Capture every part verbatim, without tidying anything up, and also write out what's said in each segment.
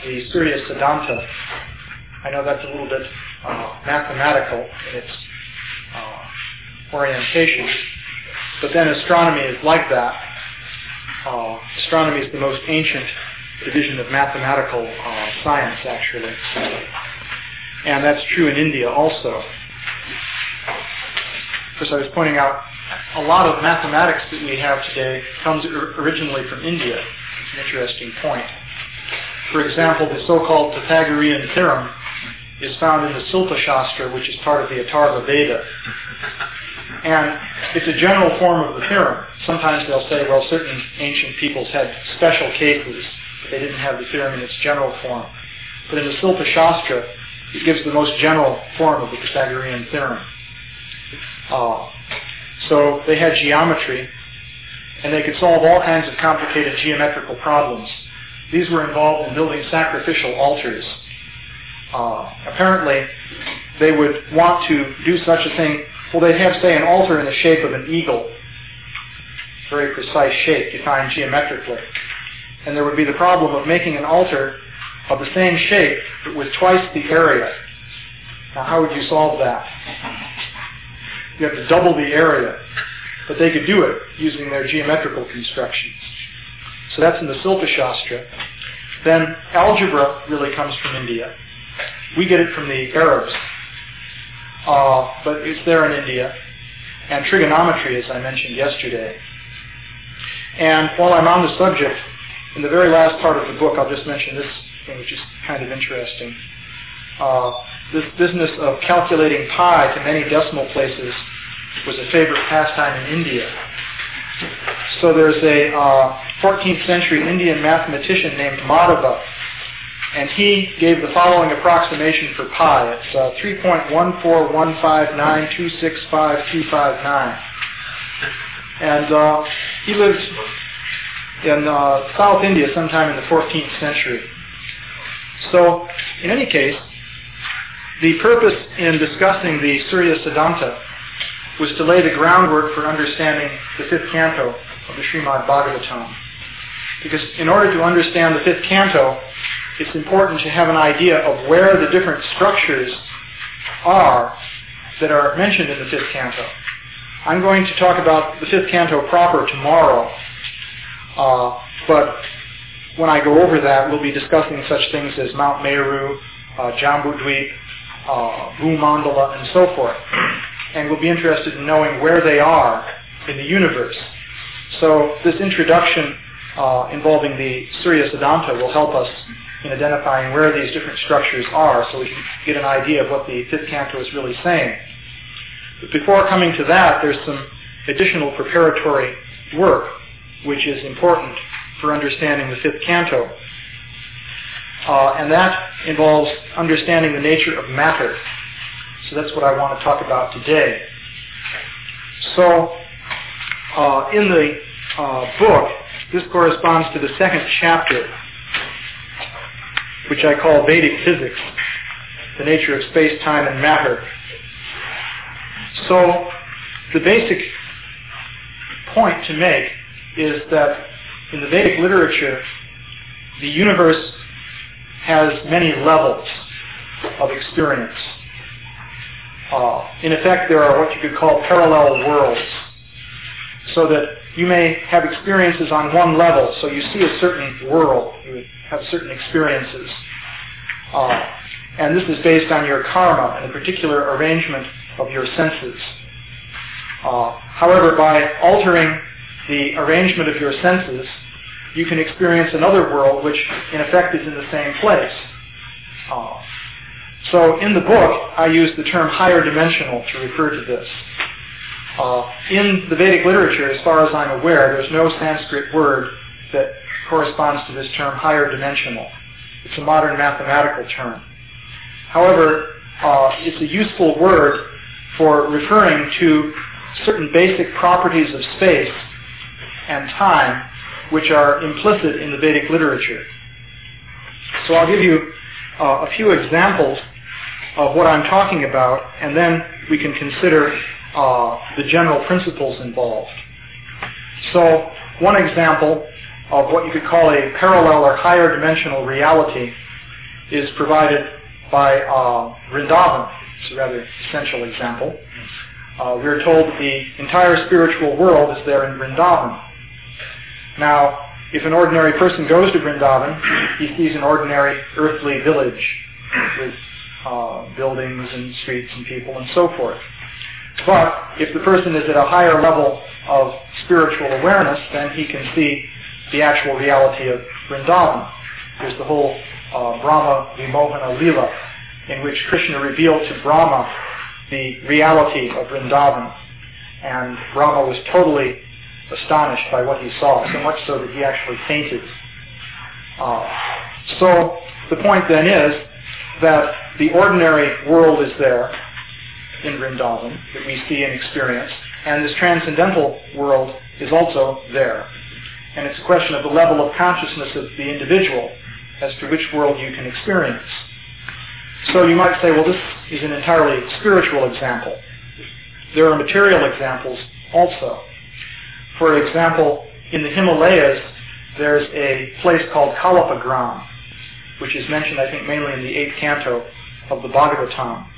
the Surya Siddhanta. I know that's a little bit uh, mathematical in its uh, orientation, but then astronomy is like that. Uh, astronomy is the most ancient division of mathematical uh, science, actually. And that's true in India also. Of course, I was pointing out, a lot of mathematics that we have today comes originally from India. It's an interesting point. For example, the so-called Pythagorean theorem is found in the Silpa Shastra, which is part of the Atharva Veda. And it's a general form of the theorem. Sometimes they'll say, well, certain ancient peoples had special cases, but they didn't have the theorem in its general form. But in the Silpa Shastra, it gives the most general form of the Pythagorean theorem. Uh, so they had geometry, and they could solve all kinds of complicated geometrical problems. These were involved in building sacrificial altars. Uh, apparently, they would want to do such a thing. Well, they'd have, say, an altar in the shape of an eagle, very precise shape, defined geometrically. And there would be the problem of making an altar of the same shape, but with twice the area. Now, how would you solve that? You have to double the area, but they could do it using their geometrical constructions. So that's in the Silpa Shastra. Then algebra really comes from India. We get it from the Arabs, uh, but it's there in India. And trigonometry, as I mentioned yesterday. And while I'm on the subject, in the very last part of the book, I'll just mention this thing, which is kind of interesting. Uh, this business of calculating pi to many decimal places was a favorite pastime in India. So there's a uh, fourteenth century Indian mathematician named Madhava, and he gave the following approximation for pi. It's uh, three point one four one five nine two six five two five nine. And uh, he lived in uh, South India sometime in the fourteenth century. So, in any case, the purpose in discussing the Surya Siddhanta was to lay the groundwork for understanding the fifth canto of the Srimad Bhagavatam. Because in order to understand the fifth canto, it's important to have an idea of where the different structures are that are mentioned in the fifth canto. I'm going to talk about the fifth canto proper tomorrow, uh, but when I go over that, we'll be discussing such things as Mount Meru, uh, Jambudvip, uh, Bhumandala, and so forth. And we'll be interested in knowing where they are in the universe. So this introduction uh, involving the Surya Siddhanta will help us in identifying where these different structures are, so we can get an idea of what the fifth canto is really saying. But before coming to that, there's some additional preparatory work which is important for understanding the fifth canto. Uh, and that involves understanding the nature of matter. So that's what I want to talk about today. So uh, in the uh, book, this corresponds to the second chapter, which I call Vedic Physics, the nature of space, time, and matter. So the basic point to make is that in the Vedic literature, the universe has many levels of experience. Uh, in effect, there are what you could call parallel worlds, so that you may have experiences on one level, so you see a certain world, you have certain experiences. Uh, and this is based on your karma and the particular arrangement of your senses. Uh, however, by altering the arrangement of your senses, you can experience another world which, in effect, is in the same place. Uh, so in the book, I use the term higher dimensional to refer to this. Uh, in the Vedic literature, as far as I'm aware, there's no Sanskrit word that corresponds to this term higher dimensional. It's a modern mathematical term. However, uh, it's a useful word for referring to certain basic properties of space and time which are implicit in the Vedic literature. So I'll give you uh, a few examples of what I'm talking about, and then we can consider uh, the general principles involved. So one example of what you could call a parallel or higher dimensional reality is provided by uh, Vrindavan. It's a rather essential example. Uh, we're told that the entire spiritual world is there in Vrindavan. Now, if an ordinary person goes to Vrindavan, he sees an ordinary earthly village with uh, buildings and streets and people and so forth. But if the person is at a higher level of spiritual awareness, then he can see the actual reality of Vrindavan. There's the whole uh, Brahma Vimohana Lila, in which Krishna revealed to Brahma the reality of Vrindavan. And Brahma was totally astonished by what he saw, so much so that he actually fainted. Uh, so the point then is that the ordinary world is there in Vrindavan that we see and experience, and this transcendental world is also there. And it's a question of the level of consciousness of the individual as to which world you can experience. So you might say, well, this is an entirely spiritual example. There are material examples also. For example, in the Himalayas, there's a place called Kalapagram, which is mentioned, I think, mainly in the eighth canto of the Bhagavatam.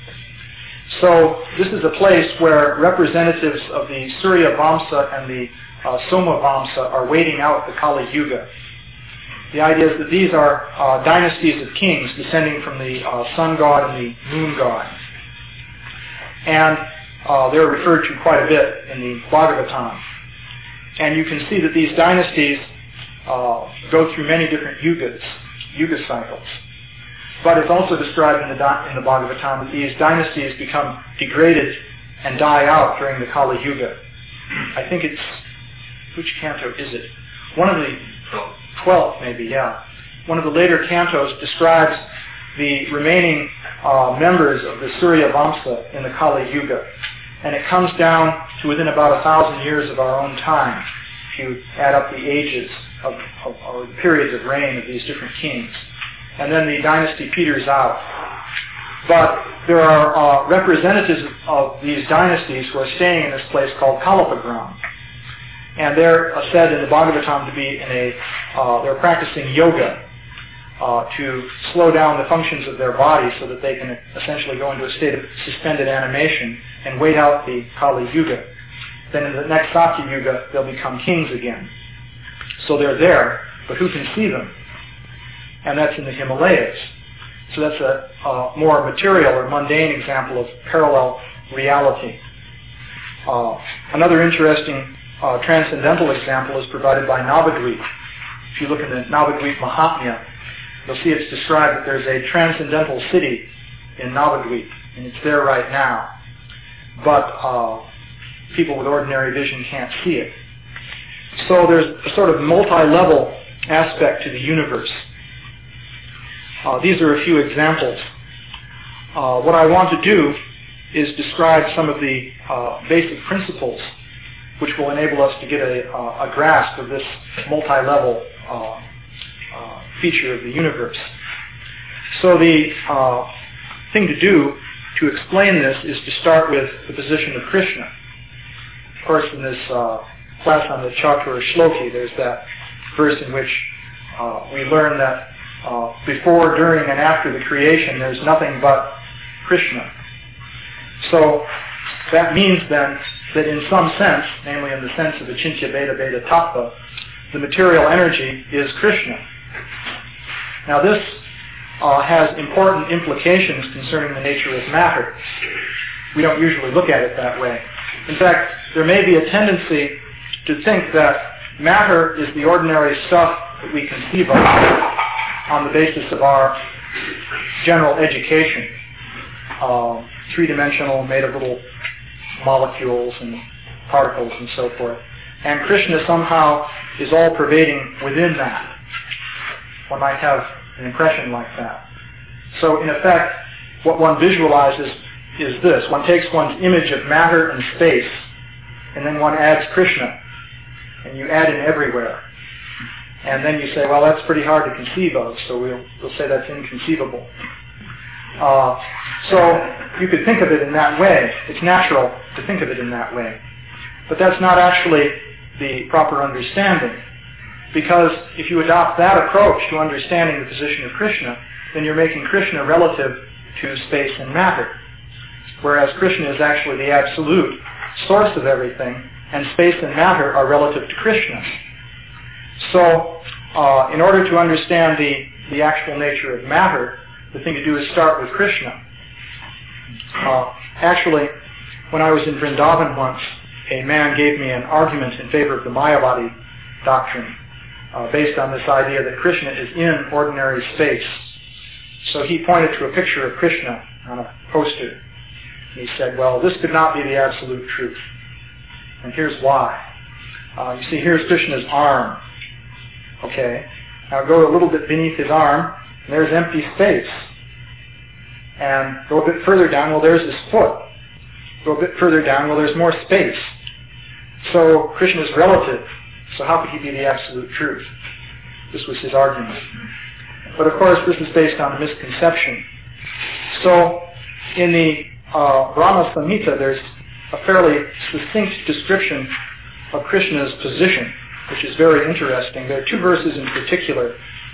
So this is a place where representatives of the Surya Vamsa and the uh, Soma Vamsa are waiting out the Kali Yuga. The idea is that these are uh, dynasties of kings descending from the uh, sun god and the moon god. And uh, they're referred to quite a bit in the Bhagavatam. And you can see that these dynasties uh, go through many different yugas, yuga cycles. But it's also described in the, in the Bhagavatam that these dynasties become degraded and die out during the Kali Yuga. I think it's, which canto is it? One of the, twelfth maybe, yeah. One of the later cantos describes the remaining uh, members of the Surya Vamsa in the Kali Yuga. And it comes down to within about a thousand years of our own time, if you add up the ages of, of or the periods of reign of these different kings. And then the dynasty peters out. But there are uh, representatives of these dynasties who are staying in this place called Kalapagram. And they're uh, said in the Bhagavatam to be in a, uh, they're practicing yoga uh, to slow down the functions of their body so that they can essentially go into a state of suspended animation and wait out the Kali Yuga. Then in the next Satya Yuga, they'll become kings again. So they're there, but who can see them? And that's in the Himalayas. So that's a, a more material or mundane example of parallel reality. Uh, another interesting uh, transcendental example is provided by Navadvip. If you look in the Navadvip Mahatmya, you'll see it's described that there's a transcendental city in Navadvip, and it's there right now. But uh, people with ordinary vision can't see it. So there's a sort of multi-level aspect to the universe. Uh, these are a few examples. Uh, what I want to do is describe some of the uh, basic principles which will enable us to get a, uh, a grasp of this multi-level uh, uh, feature of the universe. So the uh, thing to do to explain this is to start with the position of Krishna. Of course, in this uh, class on the Chatur Shloki, there's that verse in which uh, we learn that Uh, before, during, and after the creation, there's nothing but Krishna. So that means then that in some sense, namely in the sense of Achintya Veda Veda Tattva, the material energy is Krishna. Now this uh, has important implications concerning the nature of matter. We don't usually look at it that way. In fact, there may be a tendency to think that matter is the ordinary stuff that we conceive of on the basis of our general education, uh, three-dimensional, made of little molecules and particles and so forth. And Krishna somehow is all-pervading within that. One might have an impression like that. So in effect, what one visualizes is this. One takes one's image of matter and space, and then one adds Krishna, and you add him everywhere. And then you say, well, that's pretty hard to conceive of, so we'll, we'll say that's inconceivable. Uh, so you could think of it in that way. It's natural to think of it in that way. But that's not actually the proper understanding. because if you adopt that approach to understanding the position of Krishna, then you're making Krishna relative to space and matter, whereas Krishna is actually the absolute source of everything, and space and matter are relative to Krishna. So, uh, in order to understand the, the actual nature of matter, the thing to do is start with Krishna. Uh, actually, when I was in Vrindavan once, a man gave me an argument in favor of the Mayavadi doctrine, uh, based on this idea that Krishna is in ordinary space. So he pointed to a picture of Krishna on a poster. He said, well, this could not be the absolute truth. And here's why. Uh, you see, here's Krishna's arm. Okay? Now go a little bit beneath his arm, and there's empty space. And go a bit further down, well, there's his foot. Go a bit further down, well, there's more space. So Krishna is relative. So how could he be the absolute truth? This was his argument. But of course, this is based on a misconception. So in the uh, Brahma Samhita, there's a fairly succinct description of Krishna's position, which is very interesting. There are two verses in particular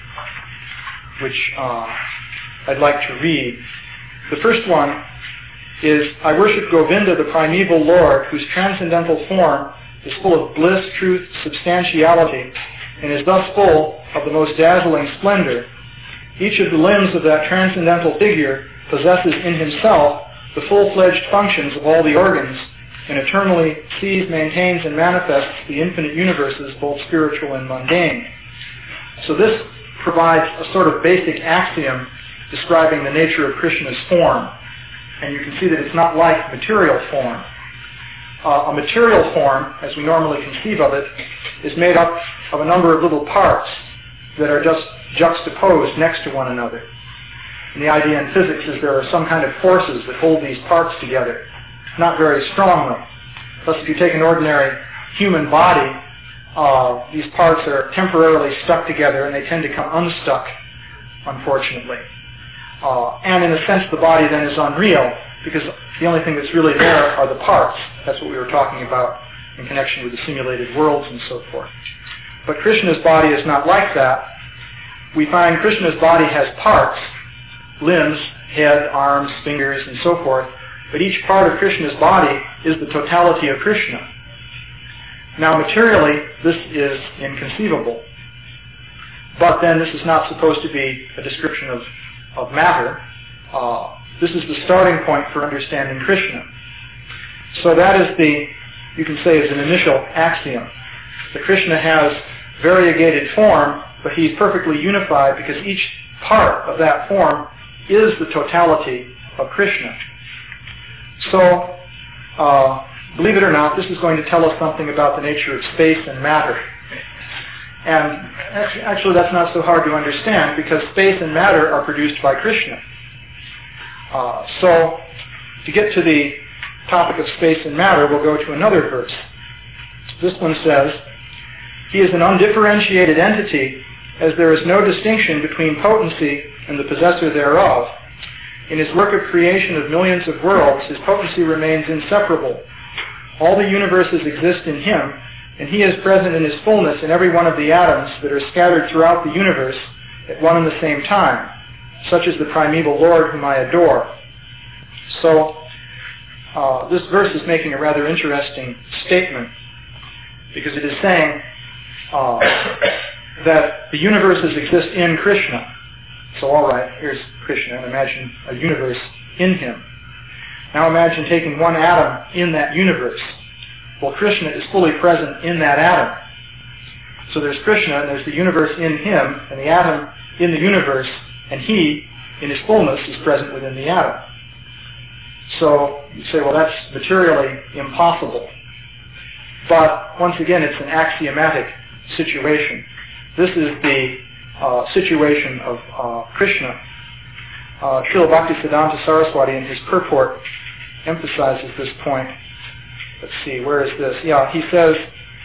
which uh, I'd like to read. The first one is, I worship Govinda, the primeval Lord, whose transcendental form is full of bliss, truth, substantiality, and is thus full of the most dazzling splendor. Each of the limbs of that transcendental figure possesses in himself the full-fledged functions of all the organs, and eternally sees, maintains, and manifests the infinite universes, both spiritual and mundane. So this provides a sort of basic axiom describing the nature of Krishna's form. And you can see that it's not like material form. Uh, a material form, as we normally conceive of it, is made up of a number of little parts that are just juxtaposed next to one another. And the idea in physics is there are some kind of forces that hold these parts together, not very strongly. Thus, if you take an ordinary human body, uh, these parts are temporarily stuck together, and they tend to come unstuck, unfortunately. Uh, and in a sense, the body then is unreal, because the only thing that's really there are the parts. That's what we were talking about in connection with the simulated worlds and so forth. But Krishna's body is not like that. We find Krishna's body has parts, limbs, head, arms, fingers, and so forth, but each part of Krishna's body is the totality of Krishna. Now, materially, this is inconceivable. But then this is not supposed to be a description of, of matter. Uh, this is the starting point for understanding Krishna. So that is the, you can say, is an initial axiom. That Krishna has variegated form, but he's perfectly unified because each part of that form is the totality of Krishna. So, uh, believe it or not, this is going to tell us something about the nature of space and matter. And actually that's not so hard to understand, because space and matter are produced by Krishna. Uh, so, to get to the topic of space and matter, we'll go to another verse. This one says, he is an undifferentiated entity, as there is no distinction between potency and the possessor thereof. In his work of creation of millions of worlds, his potency remains inseparable. All the universes exist in him, and he is present in his fullness in every one of the atoms that are scattered throughout the universe at one and the same time, such as the primeval Lord whom I adore. So, uh, this verse is making a rather interesting statement, because it is saying uh, that the universes exist in Krishna. So all right, here's Krishna, and imagine a universe in him. Now imagine taking one atom in that universe. Well, Krishna is fully present in that atom. So there's Krishna, and there's the universe in him, and the atom in the universe, and he, in his fullness, is present within the atom. So you say, well, that's materially impossible. But once again, it's an axiomatic situation. This is the uh, situation of uh, Krishna. Uh, Srila Bhaktisiddhanta Saraswati in his purport emphasizes this point. Let's see, where is this? Yeah, he says,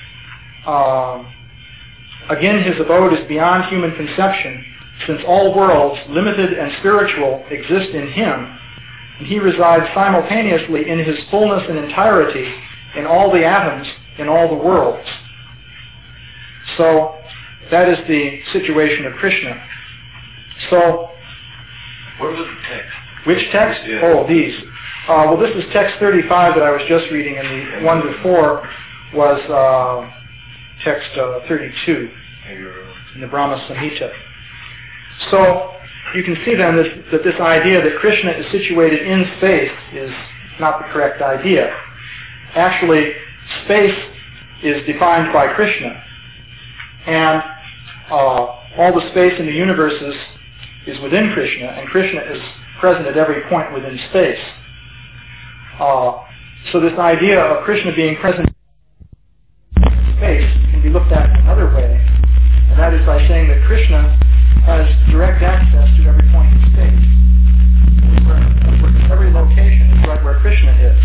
um, again, his abode is beyond human conception, since all worlds, limited and spiritual, exist in him, and he resides simultaneously in his fullness and entirety in all the atoms in all the worlds. So that is the situation of Krishna. So, where was the text? Which text? Yeah. Oh, these. Uh, well, this is text thirty-five that I was just reading, and the one before was uh, text uh, thirty-two in the Brahma Samhita. So, you can see then this, that this idea that Krishna is situated in space is not the correct idea. Actually, space is defined by Krishna, and uh, all the space in the universe is, is within Krishna, and Krishna is present at every point within space. Uh, so this idea of Krishna being present in space can be looked at in another way, and that is by saying that Krishna has direct access to every point in space. Where every location is right where Krishna is.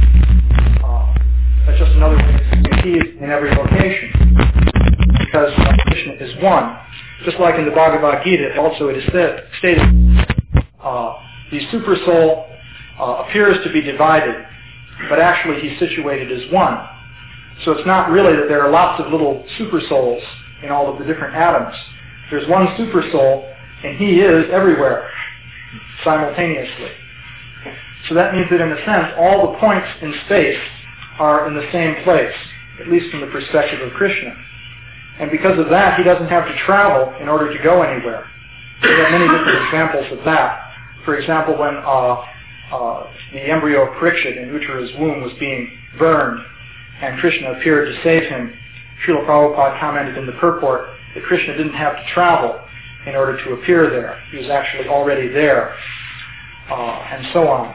Uh, that's just another way of saying he is in every location, because Krishna is one. Just like in the Bhagavad Gita, also it is said, stated, uh, the super soul uh, appears to be divided, but actually he's situated as one. So it's not really that there are lots of little super souls in all of the different atoms. There's one super soul, and he is everywhere, simultaneously. So that means that in a sense, all the points in space are in the same place, at least from the perspective of Krishna. And because of that, he doesn't have to travel in order to go anywhere. We have many different examples of that. For example, when uh, uh, the embryo of Parikshit in Uttara's womb was being burned, and Krishna appeared to save him, Srila Prabhupada commented in the purport that Krishna didn't have to travel in order to appear there. He was actually already there, uh, and so on.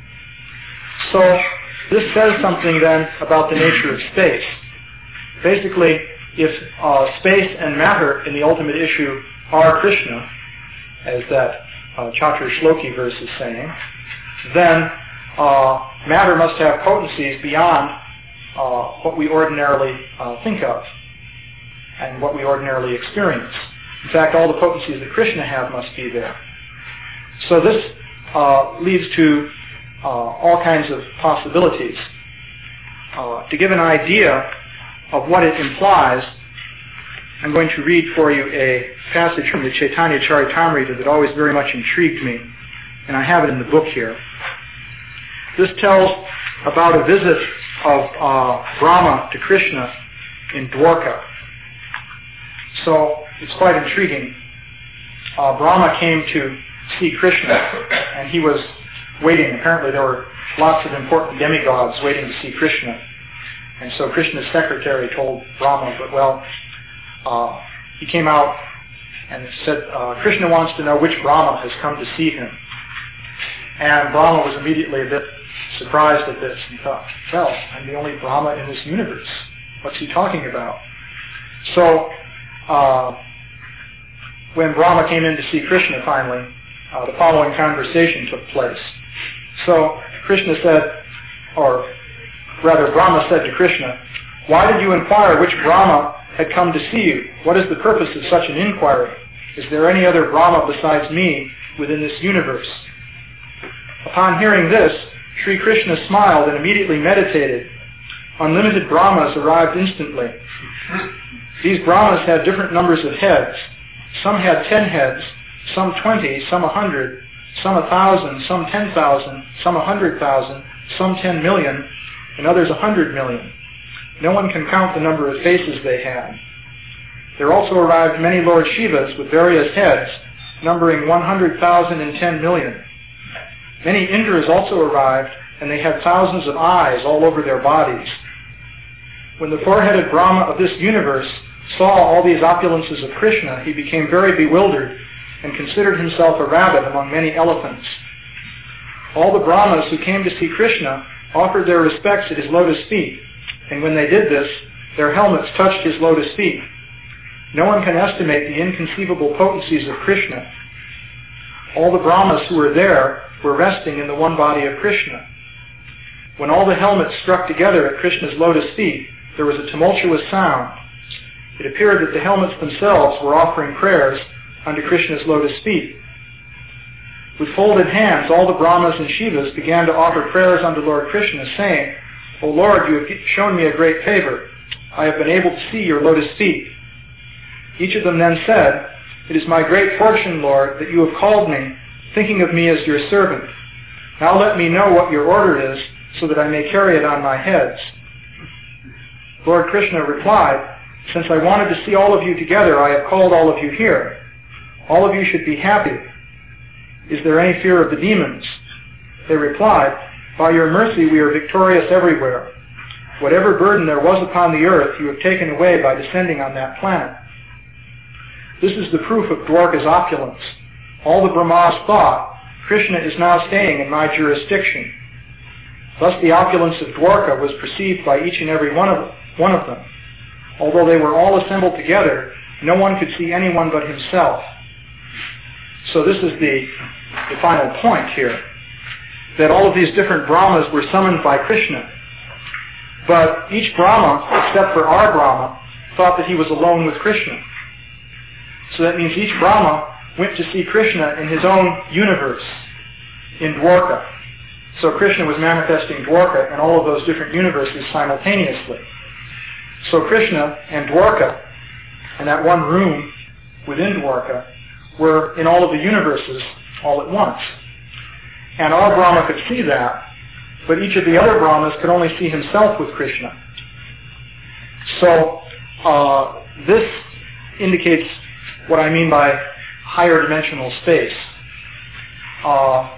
So this says something then about the nature of space. Basically, if uh, space and matter in the ultimate issue are Krishna, as that uh, Chatra Shloki verse is saying, then uh, matter must have potencies beyond uh, what we ordinarily uh, think of and what we ordinarily experience. In fact, all the potencies that Krishna have must be there. So this uh, leads to uh, all kinds of possibilities. Uh, to give an idea of what it implies, I'm going to read for you a passage from the Chaitanya Charitamrita that always very much intrigued me, and I have it in the book here. This tells about a visit of uh, Brahma to Krishna in Dwarka. So it's quite intriguing. Uh, Brahma came to see Krishna, and he was waiting. Apparently there were lots of important demigods waiting to see Krishna. And so Krishna's secretary told Brahma, but well, uh, he came out and said, uh, Krishna wants to know which Brahma has come to see him. And Brahma was immediately a bit surprised at this. He thought, well, I'm the only Brahma in this universe. What's he talking about? So, uh, when Brahma came in to see Krishna finally, uh, the following conversation took place. So, Krishna said, or rather Brahma said to Krishna, why did you inquire which Brahma had come to see you? What is the purpose of such an inquiry? Is there any other Brahma besides me within this universe? Upon hearing this, Sri Krishna smiled and immediately meditated. Unlimited Brahmas arrived instantly. These Brahmas had different numbers of heads. Some had ten heads, some twenty, some a hundred, some a thousand, some ten thousand, some a hundred thousand, some ten million, and others a hundred million. No one can count the number of faces they had. There also arrived many Lord Shivas with various heads, numbering one hundred thousand and ten million. Many Indras also arrived, and they had thousands of eyes all over their bodies. When the four-headed Brahma of this universe saw all these opulences of Krishna, he became very bewildered and considered himself a rabbit among many elephants. All the Brahmas who came to see Krishna offered their respects at his lotus feet, and when they did this, their helmets touched his lotus feet. No one can estimate the inconceivable potencies of Krishna. All the Brahmas who were there were resting in the one body of Krishna. When all the helmets struck together at Krishna's lotus feet, there was a tumultuous sound. It appeared that the helmets themselves were offering prayers unto Krishna's lotus feet. With folded hands, all the Brahmas and Shivas began to offer prayers unto Lord Krishna, saying, O Lord, you have shown me a great favor. I have been able to see your lotus feet. Each of them then said, "It is my great fortune, Lord, that you have called me, thinking of me as your servant. Now let me know what your order is, so that I may carry it on my heads." Lord Krishna replied, "Since I wanted to see all of you together, I have called all of you here. All of you should be happy. Is there any fear of the demons?" They replied, "By your mercy we are victorious everywhere. Whatever burden there was upon the earth, you have taken away by descending on that planet. This is the proof of Dwarka's opulence. All the Brahmas thought, Krishna is now staying in my jurisdiction. Thus the opulence of Dwarka was perceived by each and every one of, one of them. Although they were all assembled together, no one could see anyone but himself." So this is the, the final point here, that all of these different Brahmas were summoned by Krishna. But each Brahma, except for our Brahma, thought that he was alone with Krishna. So that means each Brahma went to see Krishna in his own universe, in Dwarka. So Krishna was manifesting Dwarka in all of those different universes simultaneously. So Krishna and Dwarka, and that one room within Dwarka, were in all of the universes all at once. And our Brahma could see that, but each of the other Brahmas could only see himself with Krishna. So uh, this indicates what I mean by higher dimensional space. Uh,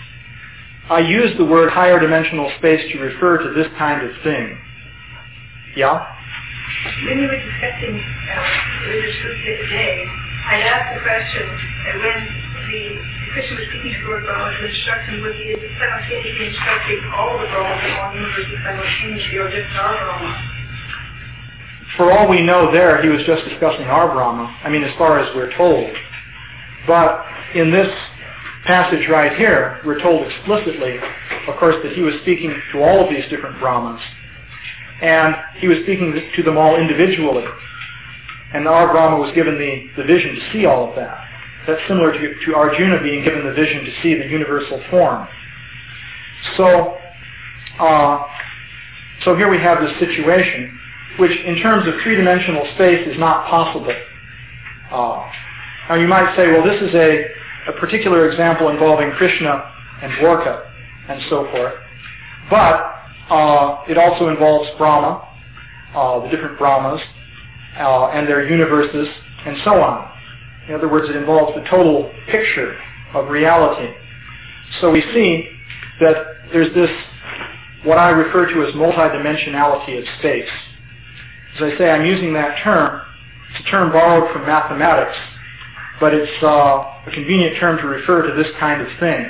I use the word higher dimensional space to refer to this kind of thing. Yeah? When you were discussing uh, religious truth the other day, I asked the question that when the Krishna was speaking to Lord Brahma to instruct him, was he simultaneously instructing all the Brahmas in all universes simultaneously, or just our Brahma? For all we know there, he was just discussing our Brahma, I mean as far as we're told. But in this passage right here, we're told explicitly, of course, that he was speaking to all of these different Brahmas. And he was speaking to them all individually. And our Brahma was given the, the vision to see all of that. That's similar to, to Arjuna being given the vision to see the universal form. So, uh, so here we have this situation, which in terms of three-dimensional space is not possible. Uh, now you might say, well, this is a, a particular example involving Krishna and Dwarka and so forth. But uh, it also involves Brahma, uh, the different Brahmas, uh, and their universes, and so on. In other words, it involves the total picture of reality. So we see that there's this, what I refer to as multidimensionality of space. As I say, I'm using that term. It's a term borrowed from mathematics, but it's uh, a convenient term to refer to this kind of thing.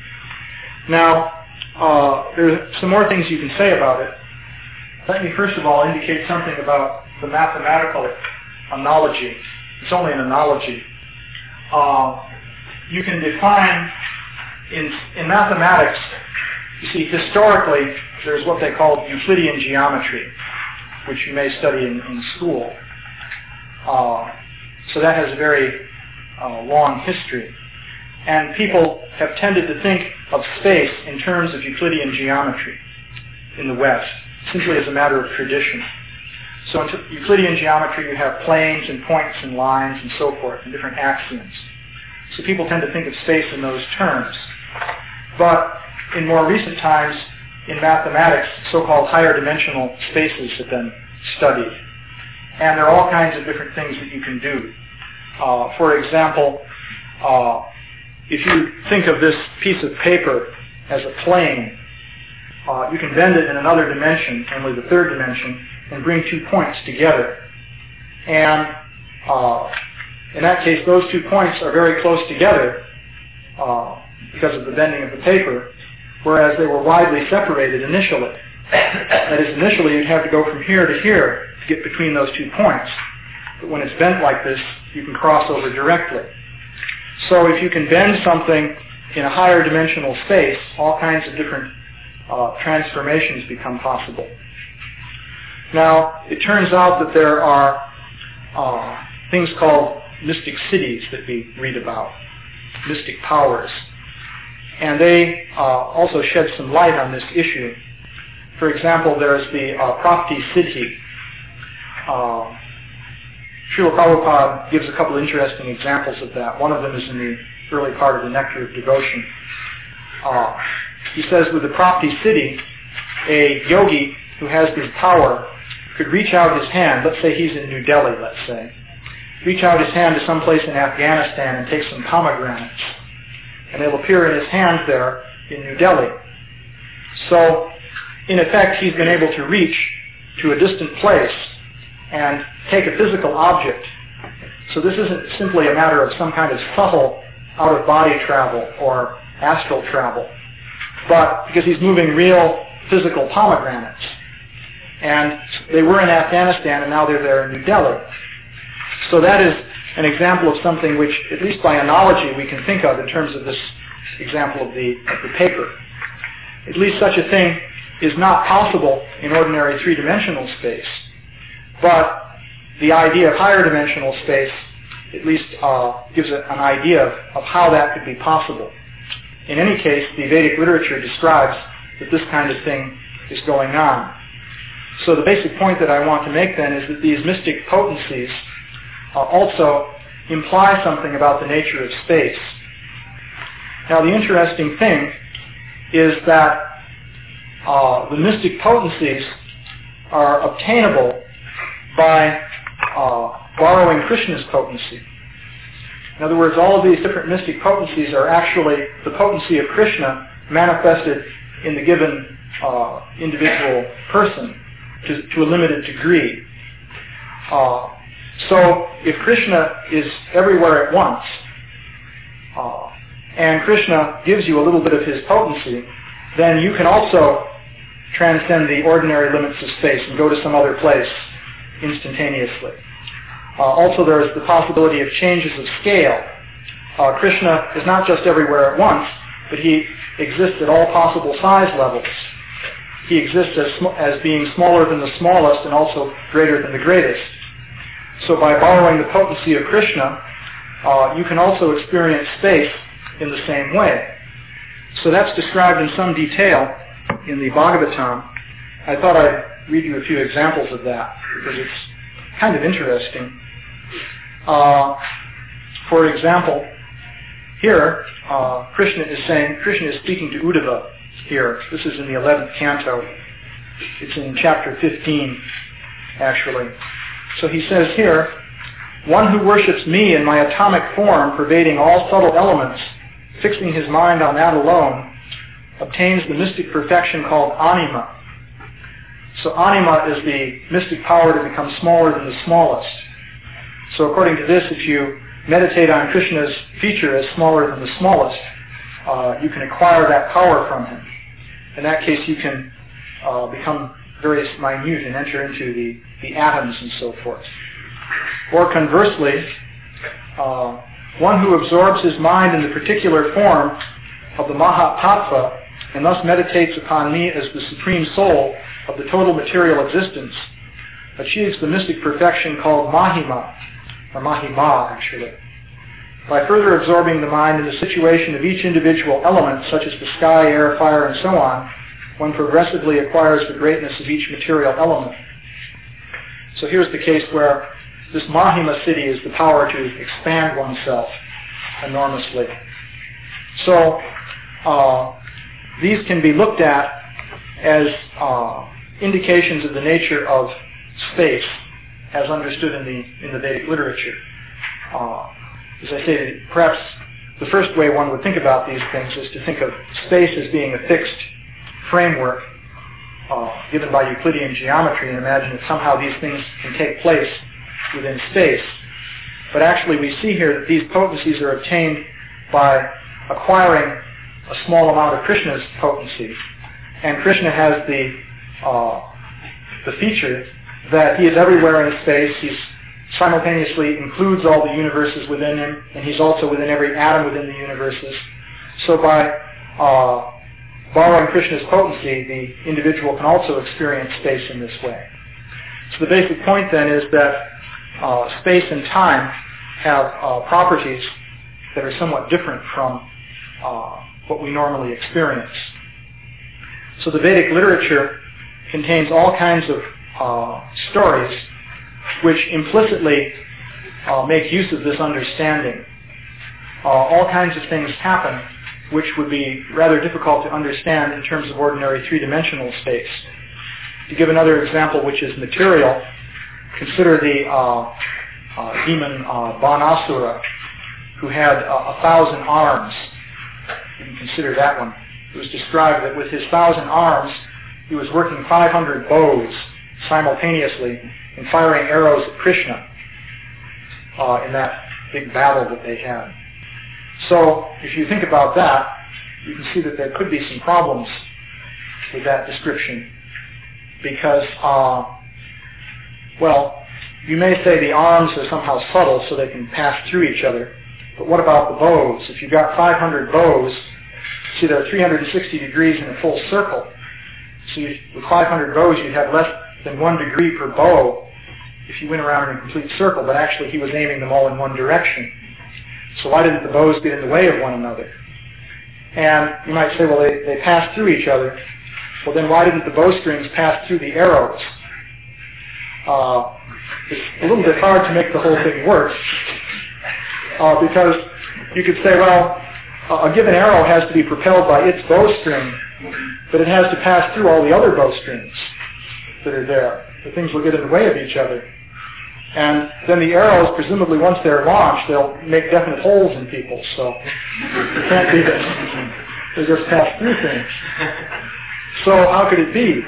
Now, uh, there's some more things you can say about it. Let me first of all indicate something about the mathematical analogy. It's only an analogy. Uh, you can define, in, in mathematics, you see, historically, there's what they call Euclidean geometry, which you may study in, in school. Uh, so that has a very uh, long history. And people have tended to think of space in terms of Euclidean geometry in the West, simply as a matter of tradition. So in Euclidean geometry, you have planes and points and lines and so forth, and different axioms. So people tend to think of space in those terms. But in more recent times, in mathematics, so-called higher dimensional spaces have been studied. And there are all kinds of different things that you can do. Uh, for example, uh, if you think of this piece of paper as a plane, uh, you can bend it in another dimension, namely the third dimension, and bring two points together. And uh, in that case, those two points are very close together uh, because of the bending of the paper, whereas they were widely separated initially. That is, initially you'd have to go from here to here to get between those two points. But when it's bent like this, you can cross over directly. So if you can bend something in a higher dimensional space, all kinds of different uh, transformations become possible. Now, it turns out that there are uh, things called mystic cities that we read about, mystic powers. And they uh, also shed some light on this issue. For example, there's the uh, Prapti Siddhi. Uh, Srila Prabhupada gives a couple interesting examples of that. One of them is in the early part of the Nectar of Devotion. Uh, he says with the Prapti Siddhi, a yogi who has this power could reach out his hand, let's say he's in New Delhi, let's say, reach out his hand to some place in Afghanistan and take some pomegranates. And they'll appear in his hand there in New Delhi. So, in effect, he's been able to reach to a distant place and take a physical object. So this isn't simply a matter of some kind of subtle out-of-body travel or astral travel, but because he's moving real physical pomegranates. And they were in Afghanistan, and now they're there in New Delhi. So that is an example of something which, at least by analogy, we can think of in terms of this example of the, of the paper. At least such a thing is not possible in ordinary three-dimensional space. But the idea of higher dimensional space at least uh, gives a, an idea of, of how that could be possible. In any case, the Vedic literature describes that this kind of thing is going on. So the basic point that I want to make then is that these mystic potencies uh, also imply something about the nature of space. Now the interesting thing is that uh, the mystic potencies are obtainable by uh, borrowing Krishna's potency. In other words, all of these different mystic potencies are actually the potency of Krishna manifested in the given uh, individual person to, to a limited degree. Uh, so if Krishna is everywhere at once, uh, and Krishna gives you a little bit of his potency, then you can also transcend the ordinary limits of space and go to some other place instantaneously. Uh, also, there is the possibility of changes of scale. Uh, Krishna is not just everywhere at once, but he exists at all possible size levels. He exists as, sm- as being smaller than the smallest and also greater than the greatest. So by borrowing the potency of Krishna, uh, you can also experience space in the same way. So that's described in some detail in the Bhagavatam. I thought I'd read you a few examples of that because it's kind of interesting. Uh, for example, here uh, Krishna is saying, Krishna is speaking to Uddhava here. This is in the eleventh canto. It's in chapter fifteen, actually. So he says here, one who worships me in my atomic form, pervading all subtle elements, fixing his mind on that alone, obtains the mystic perfection called anima. So anima is the mystic power to become smaller than the smallest. So according to this, if you meditate on Krishna's feature as smaller than the smallest, uh, you can acquire that power from him. In that case, you can uh, become very minute and enter into the, the atoms and so forth. Or conversely, uh, one who absorbs his mind in the particular form of the Mahatattva and thus meditates upon me as the supreme soul of the total material existence, achieves the mystic perfection called Mahima, or Mahima actually. By further absorbing the mind in the situation of each individual element, such as the sky, air, fire, and so on, one progressively acquires the greatness of each material element. So here's the case where this Mahima Siddhi is the power to expand oneself enormously. So uh, these can be looked at as uh, indications of the nature of space as understood in the in the Vedic literature. Uh, as I say, perhaps the first way one would think about these things is to think of space as being a fixed framework uh, given by Euclidean geometry and imagine that somehow these things can take place within space. But actually we see here that these potencies are obtained by acquiring a small amount of Krishna's potency. And Krishna has the uh, the feature that he is everywhere in space. He simultaneously includes all the universes within him, and he's also within every atom within the universes. So by uh, borrowing Krishna's potency, the individual can also experience space in this way. So the basic point then is that uh, space and time have uh, properties that are somewhat different from uh, what we normally experience. So the Vedic literature contains all kinds of uh, stories which implicitly uh, make use of this understanding. Uh, all kinds of things happen which would be rather difficult to understand in terms of ordinary three-dimensional space. To give another example, which is material, consider the uh, uh, demon uh, Banasura, who had uh, a thousand arms. You can consider that one. It was described that with his thousand arms, he was working five hundred bows simultaneously and firing arrows at Krishna uh, in that big battle that they had. So, if you think about that, you can see that there could be some problems with that description because, uh, well, you may say the arms are somehow subtle so they can pass through each other, but what about the bows? If you've got five hundred bows, see there are three hundred sixty degrees in a full circle. So you, with five hundred bows, you'd have less than one degree per bow if you went around in a complete circle, but actually he was aiming them all in one direction. So why didn't the bows get in the way of one another? And you might say, well, they, they pass through each other. Well, then why didn't the bowstrings pass through the arrows? Uh, it's a little bit hard to make the whole thing work uh, because you could say, well, a given arrow has to be propelled by its bowstring, but it has to pass through all the other bowstrings that are there. The things will get in the way of each other. And then the arrows, presumably once they're launched, they'll make definite holes in people. So it can't be that they just pass through things. So how could it be?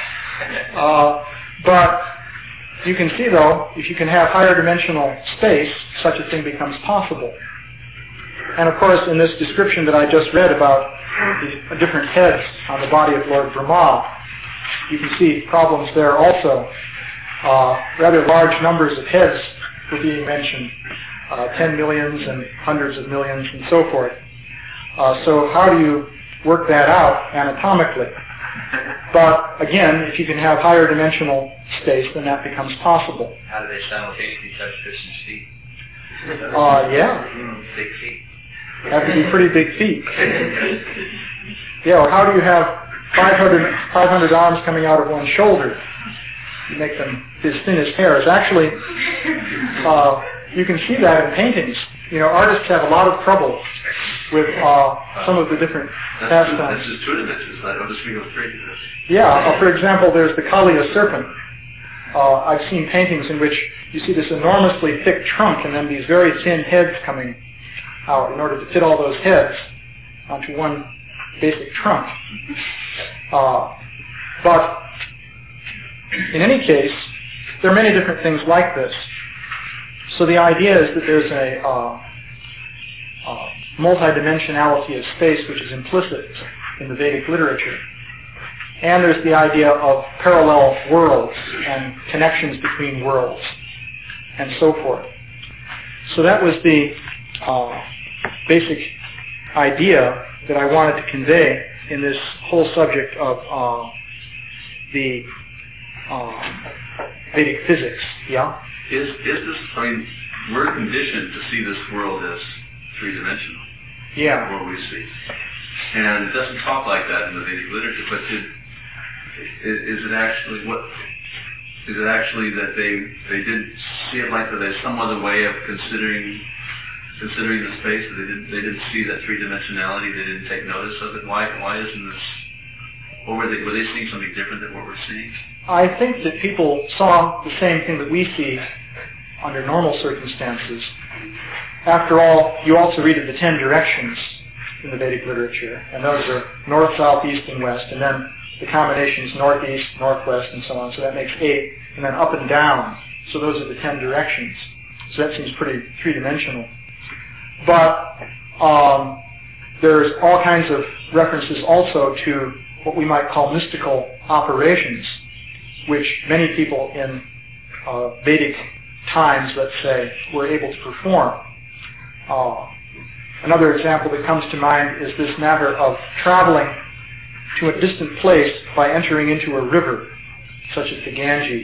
Uh, but you can see, though, if you can have higher dimensional space, such a thing becomes possible. And of course, in this description that I just read about the different heads on the body of Lord Brahma, you can see problems there also. Uh, rather large numbers of heads were being mentioned, uh, ten millions and hundreds of millions and so forth. Uh, so how do you work that out anatomically? But again, if you can have higher dimensional space, then that becomes possible. How do they simultaneously touch Krishna's feet? Uh, yeah. Big feet. Have to be pretty big feet. Yeah, or how do you have five hundred, five hundred arms coming out of one shoulder? You make them as thin as hairs. Actually, uh, you can see that in paintings. You know, artists have a lot of trouble with uh, some of the different pastimes. That's just two dimensions. I don't just feel afraid of this. Yeah, uh, for example, there's the Kaliya serpent. Uh, I've seen paintings in which you see this enormously thick trunk and then these very thin heads coming out in order to fit all those heads onto one basic trunk. Uh, but in any case, there are many different things like this. So the idea is that there's a uh, uh, multidimensionality of space which is implicit in the Vedic literature. And there's the idea of parallel worlds and connections between worlds and so forth. So that was the uh, basic idea that I wanted to convey in this whole subject of uh, the uh, Vedic physics. Yeah? Is is this, I mean, we're conditioned to see this world as three-dimensional. Yeah. What we see. And it doesn't talk like that in the Vedic literature, but did, is, is it actually what... Is it actually that they they didn't see it like that? There's some other way of considering considering the space that they didn't they didn't see that three dimensionality. They didn't take notice of it. Why why isn't this? Or were they were they seeing something different than what we're seeing? I think that people saw the same thing that we see under normal circumstances. After all, you also read of the ten directions in the Vedic literature, and those are north, south, east, and west, and then the combinations northeast, northwest, and so on. So that makes eight, and then up and down. So those are the ten directions. So that seems pretty three-dimensional. But um, there's all kinds of references also to what we might call mystical operations, which many people in uh, Vedic times, let's say, were able to perform. Uh, another example that comes to mind is this matter of traveling to a distant place by entering into a river, such as the Ganges.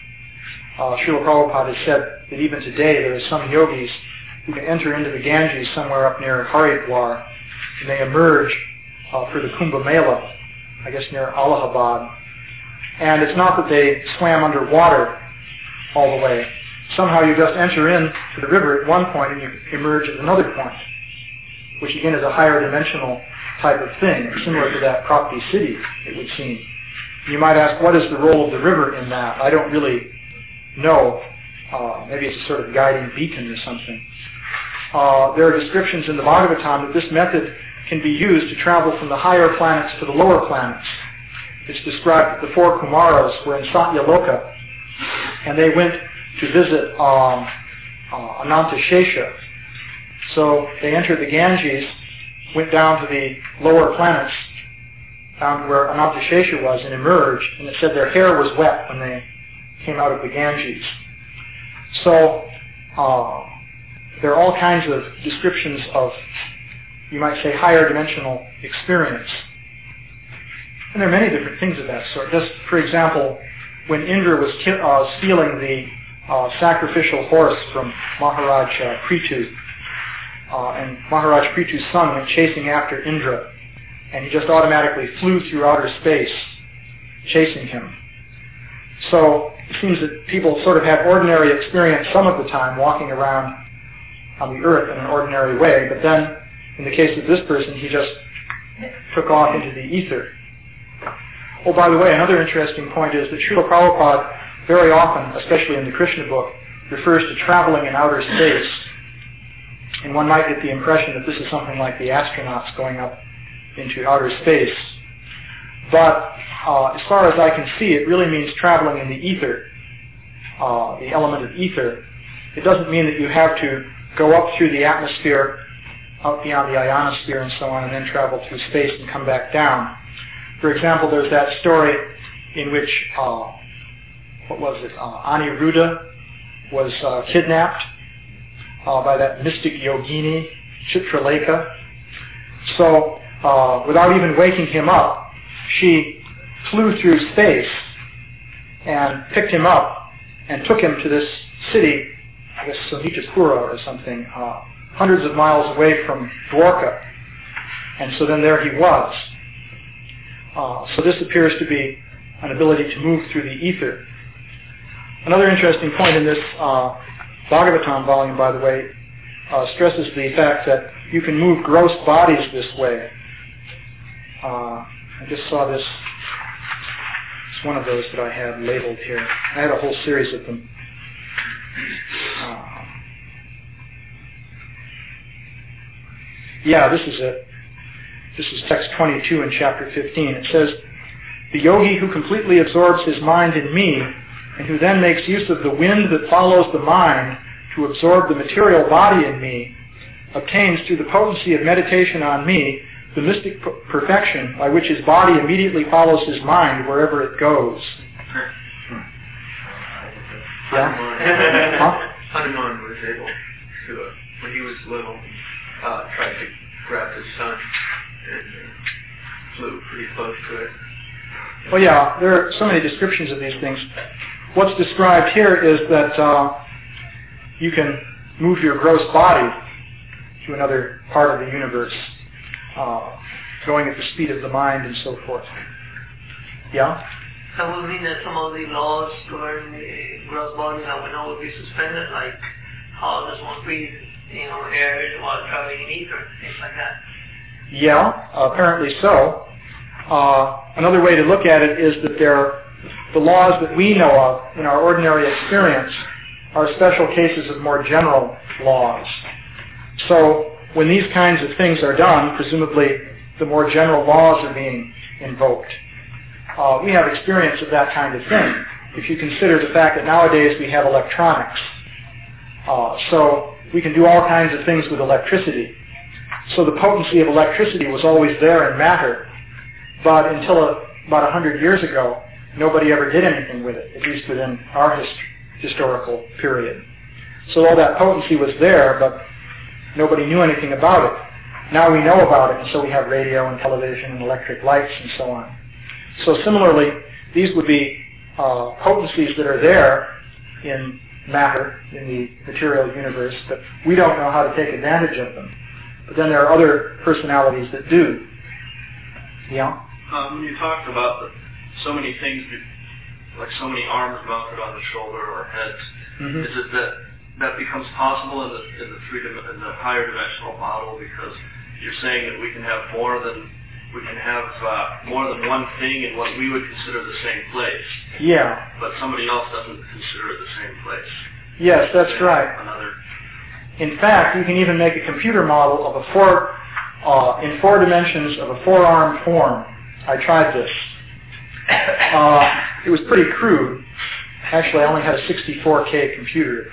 Uh, Srila Prabhupada has said that even today there are some yogis who can enter into the Ganges somewhere up near Haridwar, and they emerge uh, for the Kumbh Mela, I guess near Allahabad. And it's not that they swam underwater all the way. somehow you just enter into the river at one point and you emerge at another point, which again is a higher dimensional type of thing, similar to that Prakti city, it would seem. You might ask, what is the role of the river in that? I don't really know. Uh, maybe it's a sort of guiding beacon or something. Uh, there are descriptions in the Bhagavatam that this method can be used to travel from the higher planets to the lower planets. It's described that the four Kumaras were in Satyaloka, and they went to visit um, uh, Ananta Shesha. So they entered the Ganges, went down to the lower planets, down to where Ananta Shesha was, and emerged, and it said their hair was wet when they came out of the Ganges. So uh, there are all kinds of descriptions of, you might say, higher dimensional experience. And there are many different things of that sort. Just, for example, when Indra was ki- uh, stealing the uh, sacrificial horse from Maharaj uh, Prithu, uh, and Maharaj Prithu's son went chasing after Indra, and he just automatically flew through outer space, chasing him. So it seems that people sort of have ordinary experience some of the time walking around on the earth in an ordinary way, but then in the case of this person, he just took off into the ether. Oh, by the way, another interesting point is that Srila Prabhupada very often, especially in the Krishna book, refers to traveling in outer space. And one might get the impression that this is something like the astronauts going up into outer space. But uh, as far as I can see, it really means traveling in the ether, uh, the element of ether. It doesn't mean that you have to go up through the atmosphere, out beyond the ionosphere and so on, and then travel through space and come back down. For example, there's that story in which, uh, what was it, uh, Aniruddha was uh, kidnapped uh, by that mystic yogini, Chitralekha. So, uh, without even waking him up, she flew through space and picked him up and took him to this city, I guess Sonitapura or something, uh, hundreds of miles away from Dwarka. And so then there he was. Uh, so this appears to be an ability to move through the ether. Another interesting point in this uh, Bhagavatam volume, by the way, uh, stresses the fact that you can move gross bodies this way. Uh, I just saw this. It's one of those that I had labeled here. I had a whole series of them. Uh, yeah, this is it. This is text twenty-two in chapter fifteen. It says, "The yogi who completely absorbs his mind in me, and who then makes use of the wind that follows the mind to absorb the material body in me, obtains through the potency of meditation on me the mystic per- perfection by which his body immediately follows his mind wherever it goes." Yeah? Huh? Hanuman was able to, uh, when he was little, uh, tried to grab his son and uh, flew pretty close to it. Well, yeah, there are so many descriptions of these things. What's described here is that uh, you can move your gross body to another part of the universe, uh, going at the speed of the mind and so forth. Yeah? That would mean that some of the laws governing the gross body that we know would be suspended, like how does one breathe, you know, air while traveling in ether, things like that. Yeah, apparently so. Uh, another way to look at it is that there are the laws that we know of in our ordinary experience are special cases of more general laws. So when these kinds of things are done, presumably the more general laws are being invoked. Uh, we have experience of that kind of thing. If you consider the fact that nowadays we have electronics, uh, so we can do all kinds of things with electricity. So the potency of electricity was always there in matter, but until a, about a hundred years ago, nobody ever did anything with it, at least within our hist- historical period. So all that potency was there, but nobody knew anything about it. Now we know about it, and so we have radio and television and electric lights and so on. So similarly, these would be uh, potencies that are there in matter, in the material universe, but we don't know how to take advantage of them. But then there are other personalities that do. Yeah? Um, when you talked about the, so many things like so many arms mounted on the shoulder or heads. Mm-hmm. Is it that that becomes possible in the in the three dim- in the higher dimensional model because you're saying that we can have more than we can have uh, more than one thing in what we would consider the same place. Yeah. But somebody else doesn't consider it the same place. Yes, that's And right. Another. In fact, you can even make a computer model of a four, uh, in four dimensions of a four-armed form. I tried this. Uh, it was pretty crude. Actually, I only had a sixty-four K computer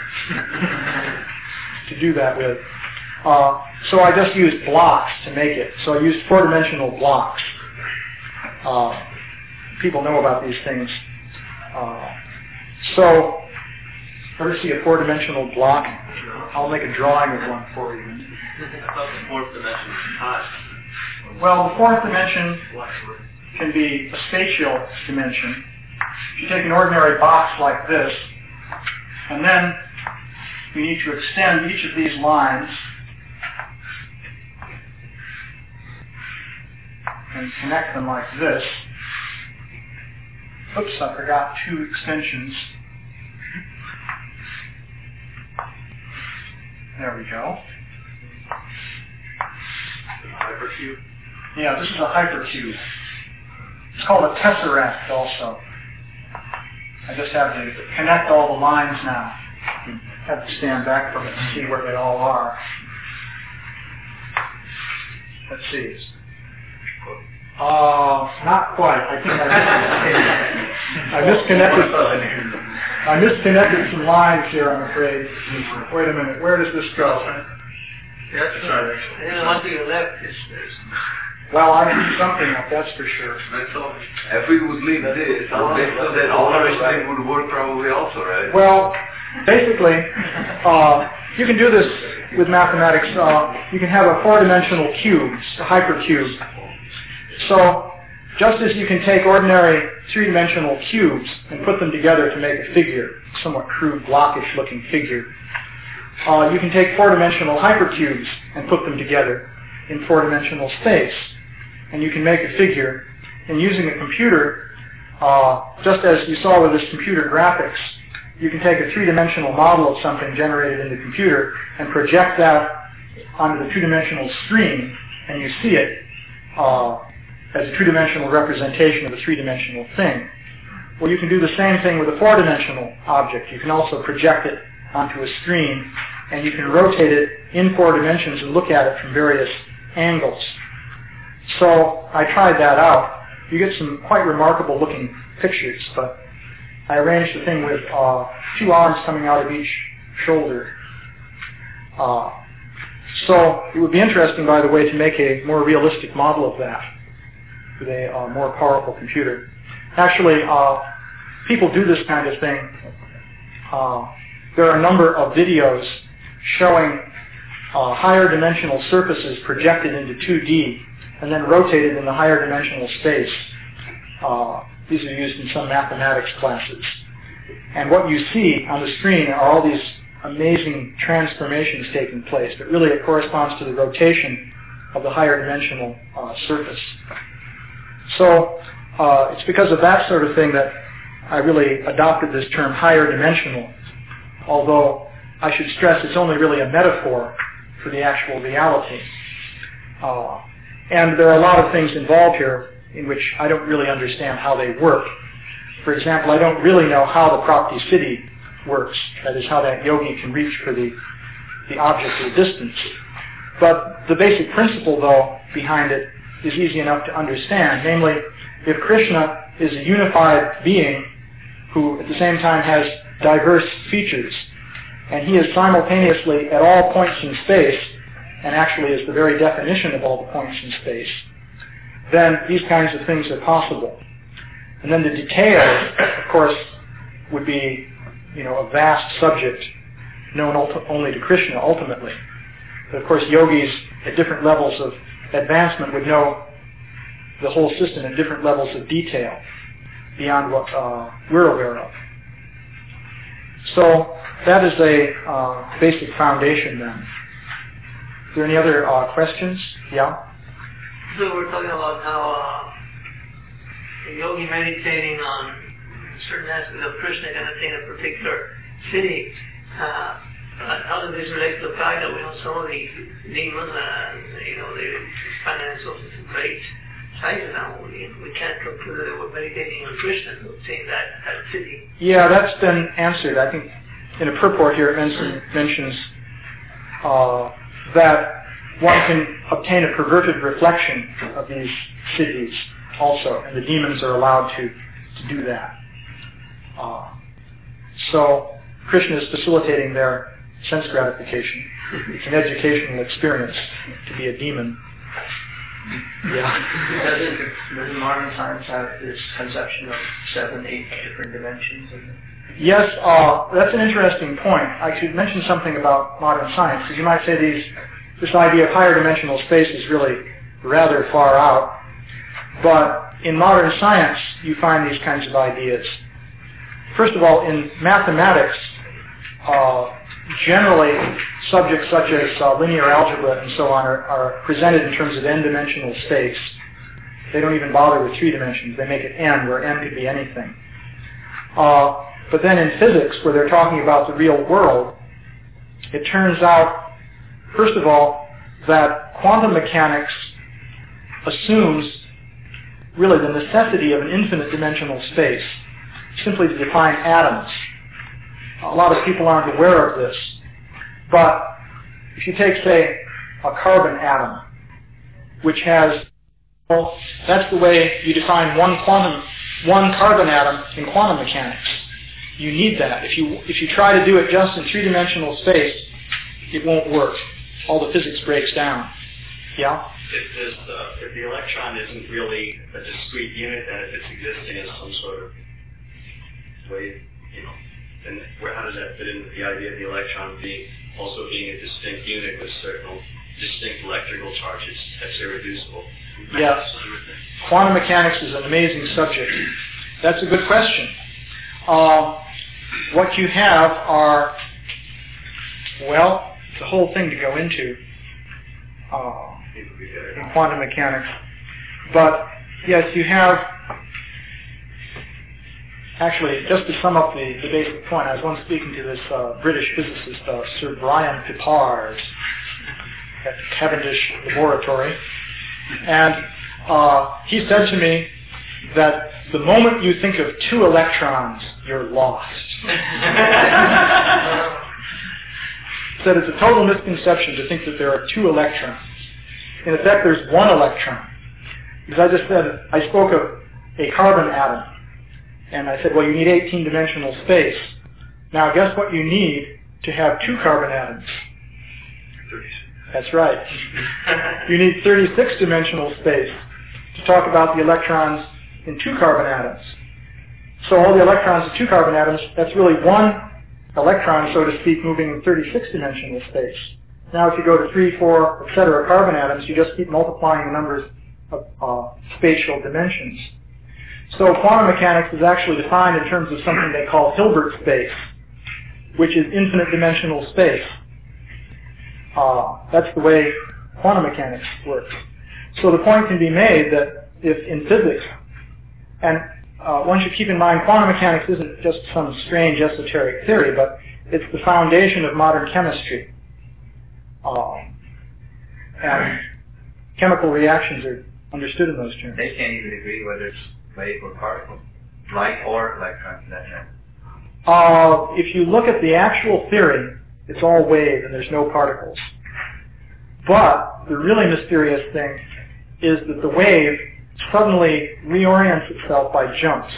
to do that with. Uh, so I just used blocks to make it. So I used four-dimensional blocks. Uh, people know about these things. Uh, so, ever see a four-dimensional block? I'll make a drawing of one for you. I thought the fourth dimension was time. Well, the fourth dimension can be a spatial dimension. If you take an ordinary box like this, and then we need to extend each of these lines and connect them like this. Oops, I forgot two extensions. There we go. Hypercube. Yeah, this is a hypercube. It's called a tesseract also. I just have to connect all the lines now. I have to stand back from it and see where they all are. Let's see. Uh, not quite. I think I, I misconnected. I misconnected some lines here, I'm afraid. Wait a minute. Where does this go? Yes, sir. And then once you left, it's, it's Well, I do something up, that's for sure. So if we would leave this, then all the rest of it would work probably also, right? Well, basically, uh, you can do this with mathematics. Uh, you can have a four-dimensional cube, a hypercube. So, just as you can take ordinary three-dimensional cubes and put them together to make a figure, somewhat crude, blockish-looking figure, uh, you can take four-dimensional hypercubes and put them together in four-dimensional space. And you can make a figure. And using a computer, uh, just as you saw with this computer graphics, you can take a three-dimensional model of something generated in the computer and project that onto the two-dimensional screen, and you see it uh, as a two-dimensional representation of a three-dimensional thing. Well, you can do the same thing with a four-dimensional object. You can also project it onto a screen, and you can rotate it in four dimensions and look at it from various angles. So I tried that out. You get some quite remarkable looking pictures, but I arranged the thing with uh, two arms coming out of each shoulder. Uh, so it would be interesting, by the way, to make a more realistic model of that with a uh, more powerful computer. Actually, uh, people do this kind of thing. Uh, there are a number of videos showing uh, higher dimensional surfaces projected into two D and then rotated in the higher dimensional space. Uh, these are used in some mathematics classes. And what you see on the screen are all these amazing transformations taking place, but really it corresponds to the rotation of the higher dimensional uh, surface. So uh, it's because of that sort of thing that I really adopted this term higher dimensional, although I should stress it's only really a metaphor for the actual reality. Uh, and there are a lot of things involved here in which I don't really understand how they work. For example, I don't really know how the Prapti Siddhi works, that is, how that yogi can reach for the, the object at a distance. But the basic principle, though, behind it is easy enough to understand. Namely, if Krishna is a unified being who at the same time has diverse features, and he is simultaneously at all points in space, and actually is the very definition of all the points in space, then these kinds of things are possible. And then the details, of course, would be, you know, a vast subject known ulti- only to Krishna ultimately. But of course, yogis at different levels of advancement would know the whole system at different levels of detail beyond what uh, we're aware of. So that is a uh, basic foundation then. Is there any other uh, questions? Yeah? So we're talking about how uh, a yogi meditating on certain aspects of Krishna can attain a particular city. Uh, how does this relate to the fact that we know some of these demons and, you know, they expanded themselves into great sizes now? We, we can't conclude that they were meditating on Krishna to obtain that, that city. Yeah, that's been answered. I think in a purport here it mention, mentions uh, that one can obtain a perverted reflection of these cities also, and the demons are allowed to, to do that. Uh, so Krishna is facilitating their sense gratification. It's an educational experience to be a demon. Yeah. Doesn't, doesn't modern science have this conception of seven, eight different dimensions? Yes, uh, that's an interesting point. I should mention something about modern science, because you might say these, this idea of higher dimensional space is really rather far out. But in modern science, you find these kinds of ideas. First of all, in mathematics, uh, generally subjects such as uh, linear algebra and so on are, are presented in terms of n-dimensional space. They don't even bother with three dimensions. They make it n, where n could be anything. Uh, but then in physics, where they're talking about the real world, it turns out, first of all, that quantum mechanics assumes really the necessity of an infinite dimensional space simply to define atoms. A lot of people aren't aware of this, but if you take, say, a carbon atom, which has, well, that's the way you define one quantum, one carbon atom in quantum mechanics. You need that. If you if you try to do it just in three-dimensional space, it won't work. All the physics breaks down. Yeah? If, this, uh, if the electron isn't really a discrete unit, and if it's existing as some sort of wave, you know, then where, how does that fit in with the idea of the electron being also being a distinct unit with certain distinct electrical charges that's irreducible? Yes. Quantum mechanics is an amazing subject. That's a good question. Uh, what you have are, well, the whole thing to go into uh, in quantum mechanics. But, yes, you have, actually, just to sum up the, the basic point, I was once speaking to this uh, British physicist, uh, Sir Brian Pippard, at Cavendish Laboratory, and uh, he said to me that the moment you think of two electrons, you're lost. Said it's a total misconception to think that there are two electrons. In effect, there's one electron. Because I just said, I spoke of a carbon atom, and I said, well, you need eighteen-dimensional space. Now, guess what you need to have two carbon atoms? That's right. You need thirty-six-dimensional space to talk about the electrons in two carbon atoms. So all the electrons in two carbon atoms, that's really one electron, so to speak, moving in thirty-six-dimensional space. Now if you go to three, four, et cetera carbon atoms, you just keep multiplying the numbers of uh, spatial dimensions. So quantum mechanics is actually defined in terms of something they call Hilbert space, which is infinite dimensional space. Uh, that's the way quantum mechanics works. So the point can be made that if in physics, and uh, one should keep in mind quantum mechanics isn't just some strange esoteric theory, but it's the foundation of modern chemistry. Uh, and chemical reactions are understood in those terms. They can't even agree whether it's wave or particle, light or electron for that matter. Uh, if you look at the actual theory, it's all wave and there's no particles. But the really mysterious thing is that the wave suddenly reorients itself by jumps.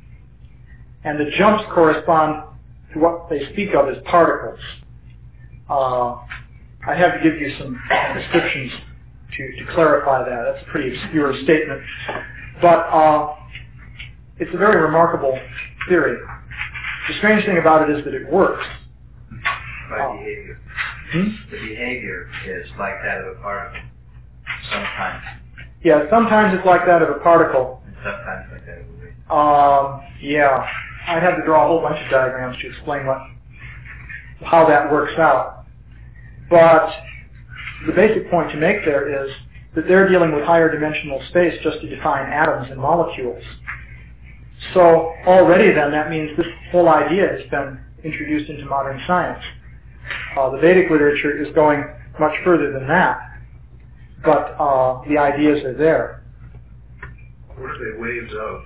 And the jumps correspond to what they speak of as particles. Uh, I have to give you some descriptions to, to clarify that. That's a pretty obscure statement. But uh, it's a very remarkable theory. The strange thing about it is that it works. By uh, behavior. Hmm? The behavior is like that of a particle. Sometimes. Yeah, sometimes it's like that of a particle. And sometimes like that of a wave. Um, yeah, I'd have to draw a whole bunch of diagrams to explain what, how that works out. But the basic point to make there is that they're dealing with higher dimensional space just to define atoms and molecules. So already then that means this whole idea has been introduced into modern science. Uh, the Vedic literature is going much further than that, but uh, the ideas are there. What are they waves of?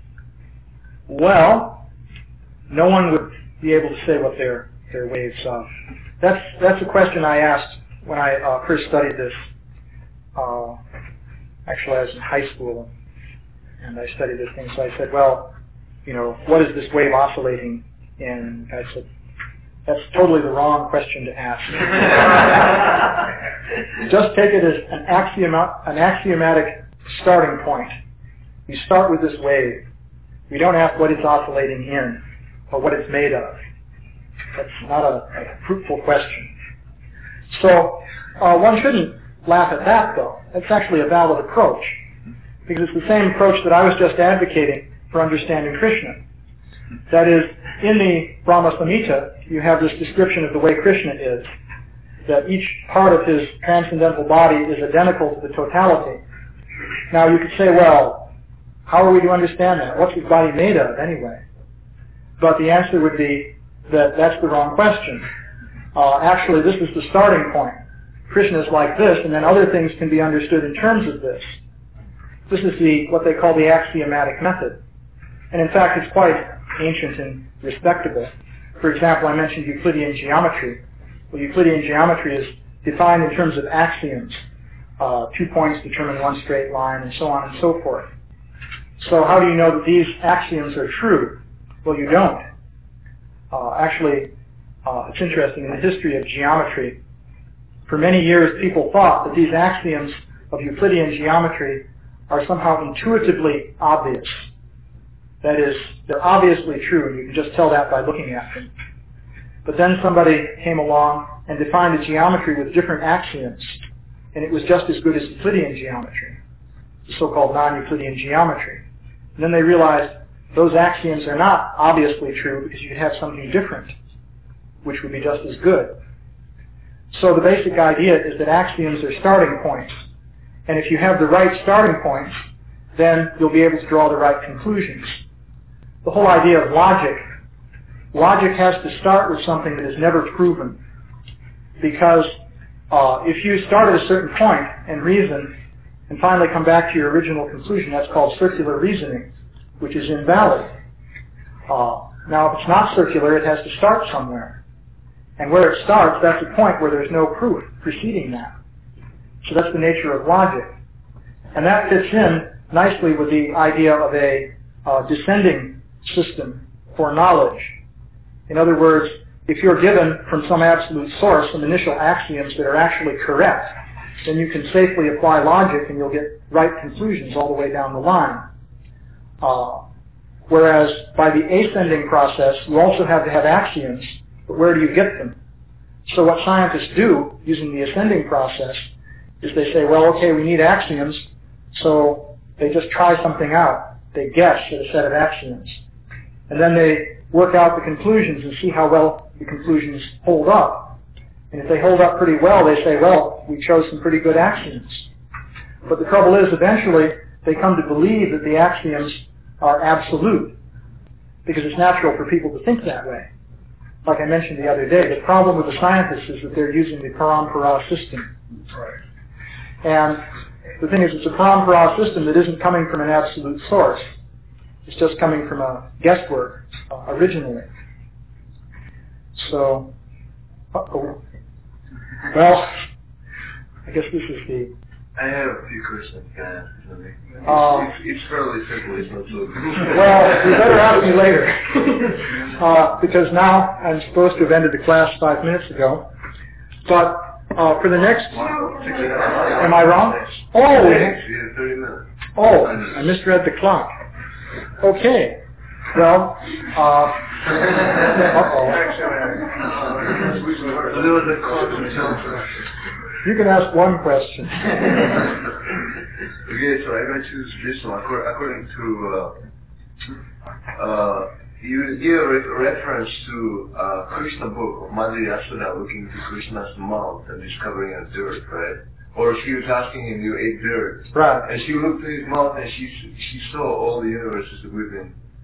Well, no one would be able to say what they're, they're waves of. That's, that's a question I asked when I uh, first studied this. Uh, actually, I was in high school, and I studied this thing, so I said, well, you know, what is this wave oscillating in? And I said, that's totally the wrong question to ask. Just take it as an, axioma, an axiomatic starting point. You start with this wave. We don't ask what it's oscillating in or what it's made of. That's not a, a fruitful question. So uh, one shouldn't laugh at that, though. That's actually a valid approach, because it's the same approach that I was just advocating for understanding Krishna. That is, in the Brahma Samhita, you have this description of the way Krishna is, that each part of his transcendental body is identical to the totality. Now you could say, well, how are we to understand that? What's his body made of, anyway? But the answer would be that that's the wrong question. Uh, actually, this is the starting point. Krishna is like this, and then other things can be understood in terms of this. This is the what they call the axiomatic method. And in fact, it's quite ancient and respectable. For example, I mentioned Euclidean geometry. Well, Euclidean geometry is defined in terms of axioms. Uh, two points determine one straight line, and so on and so forth. So how do you know that these axioms are true? Well, you don't. Uh, actually, uh, it's interesting. In the history of geometry, for many years people thought that these axioms of Euclidean geometry are somehow intuitively obvious. That is, they're obviously true, and you can just tell that by looking at them. But then somebody came along and defined a geometry with different axioms, and it was just as good as Euclidean geometry, the so-called non-Euclidean geometry. And then they realized those axioms are not obviously true because you could have something different, which would be just as good. So the basic idea is that axioms are starting points. And if you have the right starting points, then you'll be able to draw the right conclusions. The whole idea of logic, logic has to start with something that is never proven. Because uh, if you start at a certain point and reason, and finally come back to your original conclusion, that's called circular reasoning, which is invalid. Uh, now, if it's not circular, it has to start somewhere. And where it starts, that's a point where there's no proof preceding that. So that's the nature of logic. And that fits in nicely with the idea of a uh, descending system for knowledge. In other words, if you're given from some absolute source some initial axioms that are actually correct, then you can safely apply logic and you'll get right conclusions all the way down the line. Uh, whereas by the ascending process, you also have to have axioms, but where do you get them? So what scientists do using the ascending process is they say, well, okay, we need axioms, so they just try something out. They guess at a set of axioms. And then they work out the conclusions and see how well the conclusions hold up. And if they hold up pretty well, they say, well, we chose some pretty good axioms. But the trouble is, eventually, they come to believe that the axioms are absolute, because it's natural for people to think that way. Like I mentioned the other day, the problem with the scientists is that they're using the parampara system. Right. And the thing is, it's a parampara system that isn't coming from an absolute source. It's just coming from a guesswork uh, originally. So, uh-oh. Well, I guess this is the... I have a few questions, can I ask you something? Uh, it's, it's fairly simple, it's not so... Well, you better ask me later. uh, because now I'm supposed to have ended the class five minutes ago. But uh, for the next... Am I wrong? Oh! thirty minutes. Oh, I misread the clock. Okay. Well, uh... uh-oh. There was a question. You can ask one question. Okay, so I'm going to choose this one. According to, uh, uh, you give a re- reference to uh, Krishna book of Madhuri Yashoda looking to Krishna's mouth and discovering a dirt, right? Or she was asking him, you ate dirt. Right. And she looked to his mouth and she she saw all the universes within.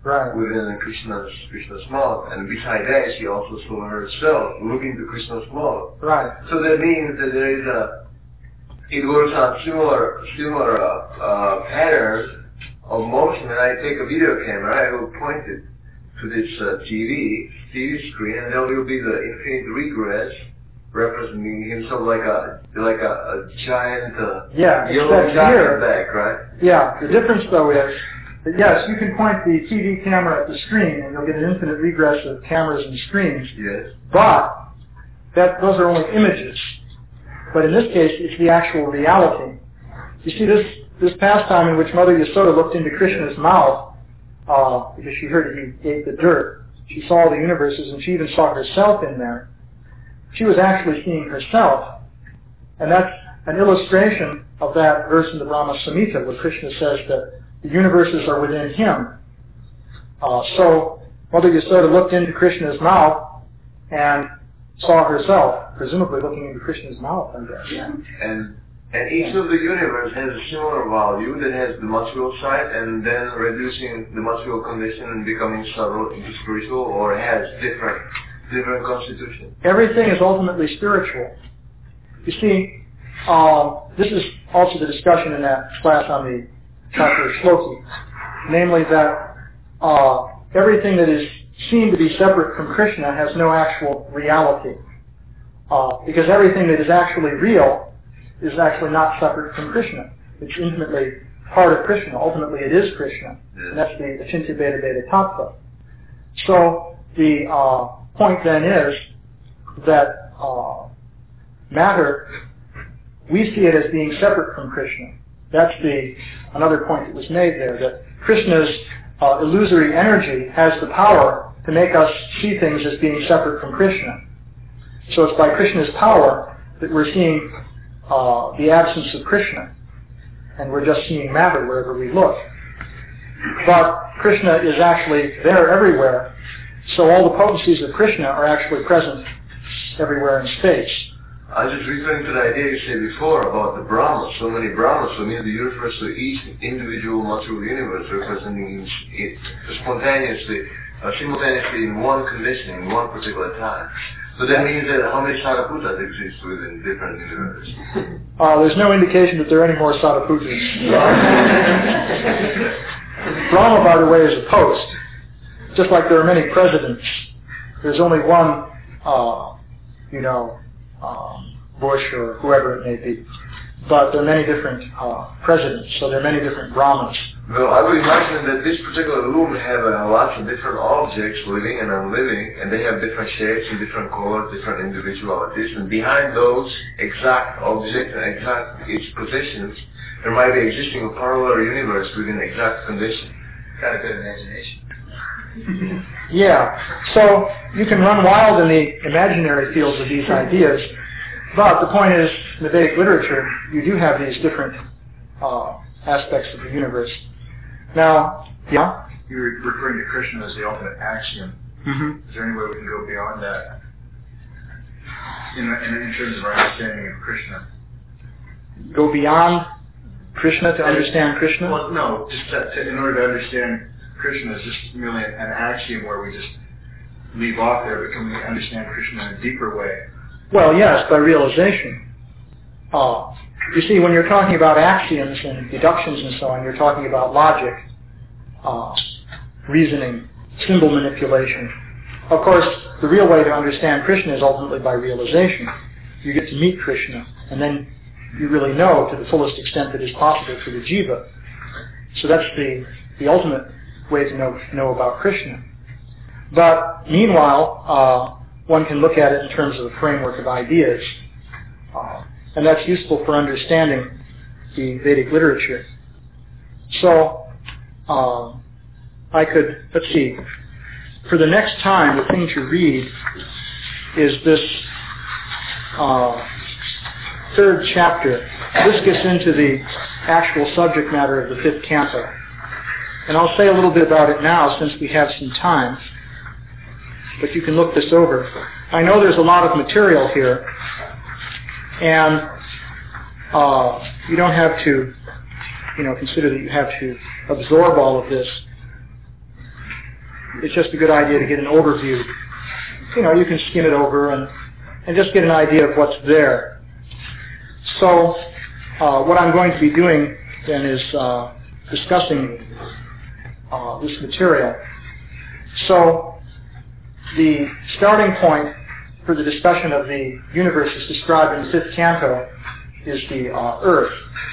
right. within Krishna's Krishna's mouth. And besides that, she also saw herself looking to Krishna's mouth. Right. So that means that there is a, it works on similar similar uh, uh, patterns of motion. When I take a video camera, I will point it to this uh, T V T V screen, and there will be the infinite regress representing himself like a like a, a giant uh, yeah, yellow here, giant back, right? Yeah. The difference though is that yes, you can point the T V camera at the screen, and you'll get an infinite regress of cameras and screens. Yes. But that those are only images. But in this case, it's the actual reality. You see, this this pastime in which Mother Yasoda looked into Krishna's mouth, uh, because she heard that he ate the dirt. She saw the universes, and she even saw herself in there. She was actually seeing herself. And that's an illustration of that verse in the Brahma Samhita, where Krishna says that the universes are within him. Uh, so, Mother Yasoda looked into Krishna's mouth and saw herself, presumably looking into Krishna's mouth, I guess. Yeah. And and each of the universe has a similar value that has the material side and then reducing the material condition and becoming subtle into spiritual, or has different different constitution. Everything is ultimately spiritual. You see, uh, this is also the discussion in that class on the chapter of Shloki, namely that uh, everything that is seen to be separate from Krishna has no actual reality. Uh, because everything that is actually real is actually not separate from Krishna. It's intimately part of Krishna. Ultimately, it is Krishna. And that's the Achintya Bheda Bheda Tattva. So the uh, point then is that uh, matter, we see it as being separate from Krishna. That's the another point that was made there, that Krishna's uh, illusory energy has the power to make us see things as being separate from Krishna. So it's by Krishna's power that we're seeing uh, the absence of Krishna, and we're just seeing matter wherever we look. But Krishna is actually there everywhere, so all the potencies of Krishna are actually present everywhere in space. I was just referring to the idea you said before about the Brahmas, so many Brahmas, so means the universe, so each individual material universe representing it spontaneously, uh, simultaneously in one condition, in one particular time. So that means that how many Saraputas exist within different universes? Uh, there's no indication that there are any more Saraputas. Brahma, by the way, is a post. Just like there are many presidents. There's only one, uh, you know, um, Bush or whoever it may be. But there are many different uh, presidents, so there are many different Brahmas. Well, I would imagine that this particular room have uh, lots of different objects, living and unliving, and they have different shapes and different colors, different individualities, and behind those exact objects and exact its positions, there might be existing a parallel universe within exact condition. Got a good imagination. Yeah, so you can run wild in the imaginary fields of these ideas, but the point is, in the Vedic literature, you do have these different uh, aspects of the universe. Now, yeah? You were referring to Krishna as the ultimate axiom. Mm-hmm. Is there any way we can go beyond that in, in, in terms of our understanding of Krishna? Go beyond Krishna to understand Krishna? Well, no, just to, to, in order to understand Krishna is just merely an, an axiom where we just leave off there, but can we understand Krishna in a deeper way? Well, yes, by realization. Uh, you see, when you're talking about axioms and deductions and so on, you're talking about logic, uh, reasoning, symbol manipulation. Of course, the real way to understand Krishna is ultimately by realization. You get to meet Krishna, and then you really know to the fullest extent that is possible for the jiva. So that's the, the ultimate way to know, know about Krishna. But meanwhile, uh, one can look at it in terms of a framework of ideas. Uh, and that's useful for understanding the Vedic literature. So, uh, I could, let's see, for the next time, the thing to read is this uh, third chapter. This gets into the actual subject matter of the fifth canto. And I'll say a little bit about it now since we have some time. But you can look this over. I know there's a lot of material here, and uh, you don't have to, you know, consider that you have to absorb all of this. it's just a good idea to get an overview. You know, you can skim it over and, and just get an idea of what's there. So uh, what I'm going to be doing then is uh, discussing uh, this material. So the starting point for the discussion of the universe as described in the fifth canto is the uh, Earth.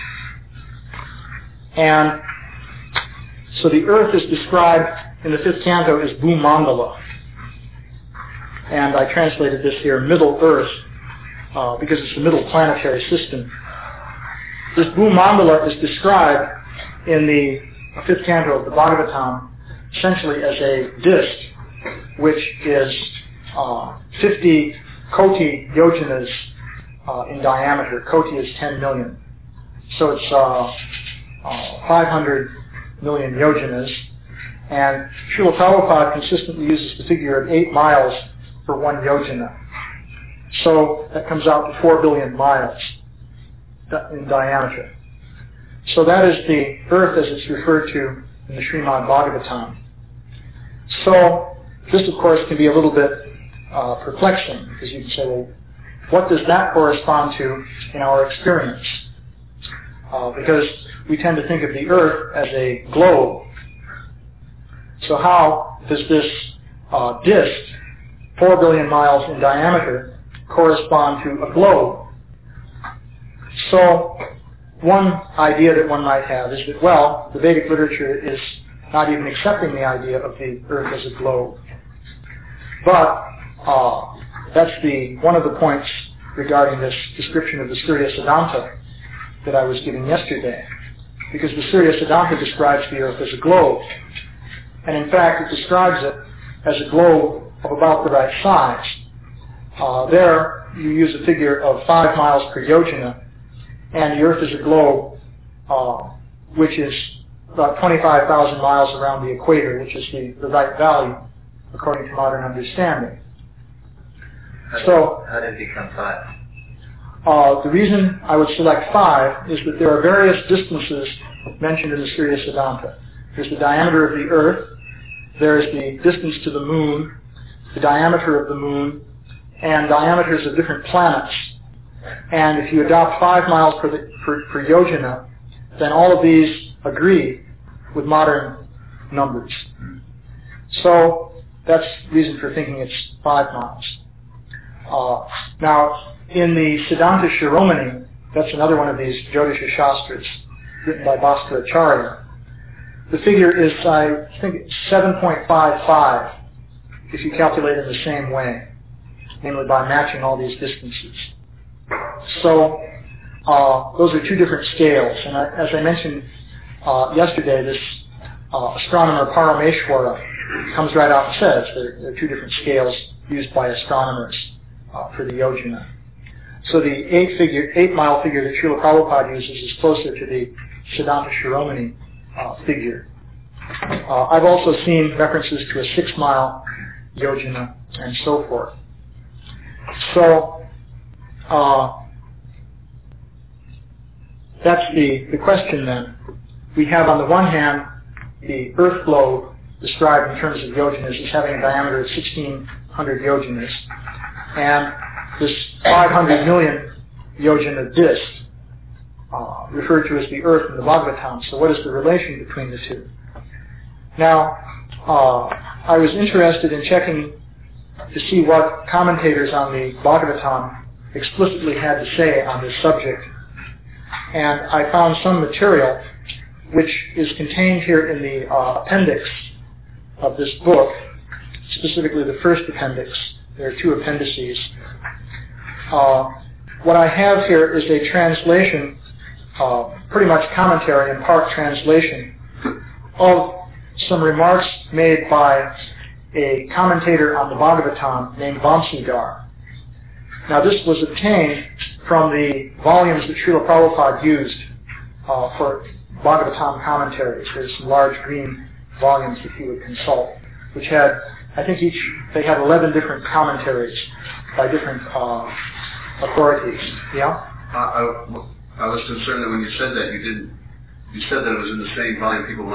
And so the Earth is described in the fifth canto as Bhumandala. And I translated this here, Middle Earth, uh, because it's the middle planetary system. This Bhumandala is described in the fifth canto of the Bhagavatam essentially as a disk, which is uh, fifty koti yojanas uh, in diameter. Koti is ten million. So it's uh, uh, five hundred million yojanas. And Srila Prabhupada consistently uses the figure of eight miles for one yojana. So that comes out to four billion miles in diameter. So that is the Earth as it's referred to in the Srimad Bhagavatam. So this, of course, can be a little bit uh, perplexing, because you can say, well, what does that correspond to in our experience? Uh, because we tend to think of the Earth as a globe. So how does this uh, disk, four billion miles in diameter, correspond to a globe? So one idea that one might have is that, well, the Vedic literature is not even accepting the idea of the Earth as a globe. But uh, that's the one of the points regarding this description of the Surya Siddhanta that I was giving yesterday. Because the Surya Siddhanta describes the Earth as a globe. And in fact, it describes it as a globe of about the right size. Uh, there, you use a figure of five miles per yojana, and the Earth is a globe uh, which is about twenty-five thousand miles around the equator, which is the, the right value according to modern understanding. How so, did, how did it become five? Uh, the reason I would select five is that there are various distances mentioned in the Surya Siddhanta. There's the diameter of the Earth, there's the distance to the Moon, the diameter of the Moon, and diameters of different planets. And if you adopt five miles per, the, per, per yojana, then all of these agree with modern numbers. So that's the reason for thinking it's five miles. Uh, now, in the Siddhanta Shiromani, that's another one of these Jyotisha Shastras written by Bhaskaracharya, the figure is, I think, seven point five five if you calculate it in the same way, namely by matching all these distances. So uh, those are two different scales. And I, as I mentioned uh, yesterday, this uh, astronomer Parameshwara comes right out and says there, there are two different scales used by astronomers uh, for the yojana. So the eight figure, eight mile figure that Srila Prabhupada uses is closer to the Siddhanta Shiromani uh, figure. Uh, I've also seen references to a six mile yojana and so forth. So uh, that's the, the question then. We have on the one hand the Earth globe described in terms of yojanas as having a diameter of sixteen hundred yojanas, and this five hundred million yojana disk uh, referred to as the Earth in the Bhagavatam. So what is the relation between the two? Now, uh, I was interested in checking to see what commentators on the Bhagavatam explicitly had to say on this subject, and I found some material which is contained here in the uh, appendix of this book, specifically the first appendix. There are two appendices. Uh, what I have here is a translation, uh, pretty much commentary and part translation, of some remarks made by a commentator on the Bhagavatam named Vamsidhar. Now this was obtained from the volumes that Srila Prabhupada used uh, for Bhagavatam commentaries. There's some large green volumes that he would consult, which had, I think each, they had eleven different commentaries by different uh, authorities. Yeah? Uh, I, I was concerned that when you said that, you didn't, you said that it was in the same volume. People might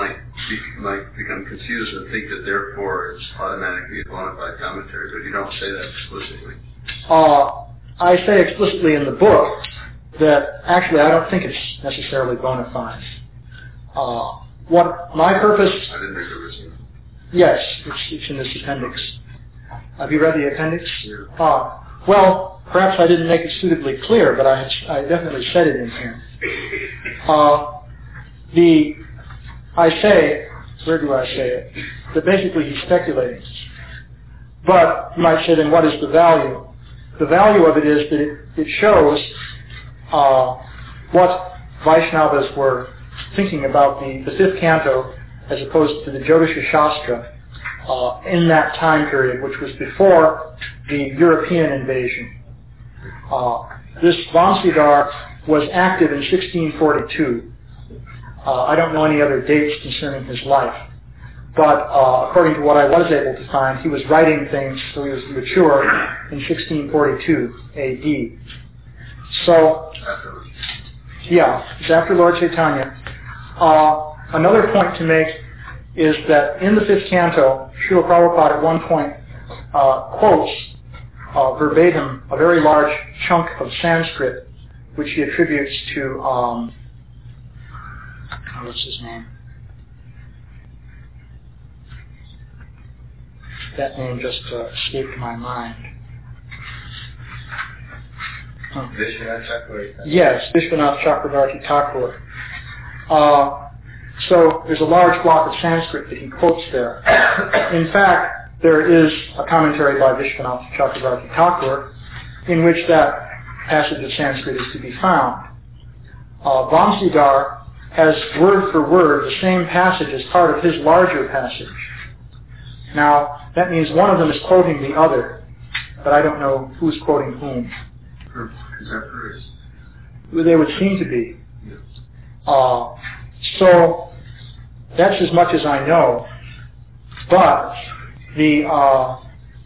be, might become confused and think that therefore it's automatically a bona fide commentary, but you don't say that explicitly. Uh, I say explicitly in the book that actually I don't think it's necessarily bona fide. Uh, what my purpose... I didn't think there was any. Yes, it's, it's in this appendix. Have you read the appendix? Yeah. Uh, well, perhaps I didn't make it suitably clear, but I, I definitely said it in here. Uh, the, I say, where do I say it? That basically he's speculating. But you might say, then what is the value? The value of it is that it, it shows uh, what Vaishnavas were thinking about the, the fifth canto as opposed to the Jyotisha Shastra uh, in that time period, which was before the European invasion. Uh, this Vamsidhar was active in sixteen forty-two. Uh, I don't know any other dates concerning his life, but uh, according to what I was able to find, he was writing things, so he was mature in sixteen forty-two A D. So, yeah, it's after Lord Chaitanya. Uh, another point to make is that in the fifth canto, Srila Prabhupada at one point uh, quotes uh, verbatim a very large chunk of Sanskrit, which he attributes to, um, what's his name? That name just uh, escaped my mind. Huh. Vishwanath Chakravarti. Yes, Vishwanath Chakravarti Thakur. Uh, so there's a large block of Sanskrit that he quotes there. In fact, there is a commentary by Vishwanath Chakravarti Thakur in which that passage of Sanskrit is to be found. Uh, Vamsidhar has word for word the same passage as part of his larger passage. Now, that means one of them is quoting the other, but I don't know who's quoting whom. Contemporaries. They would seem to be. Uh, so, that's as much as I know. But the uh,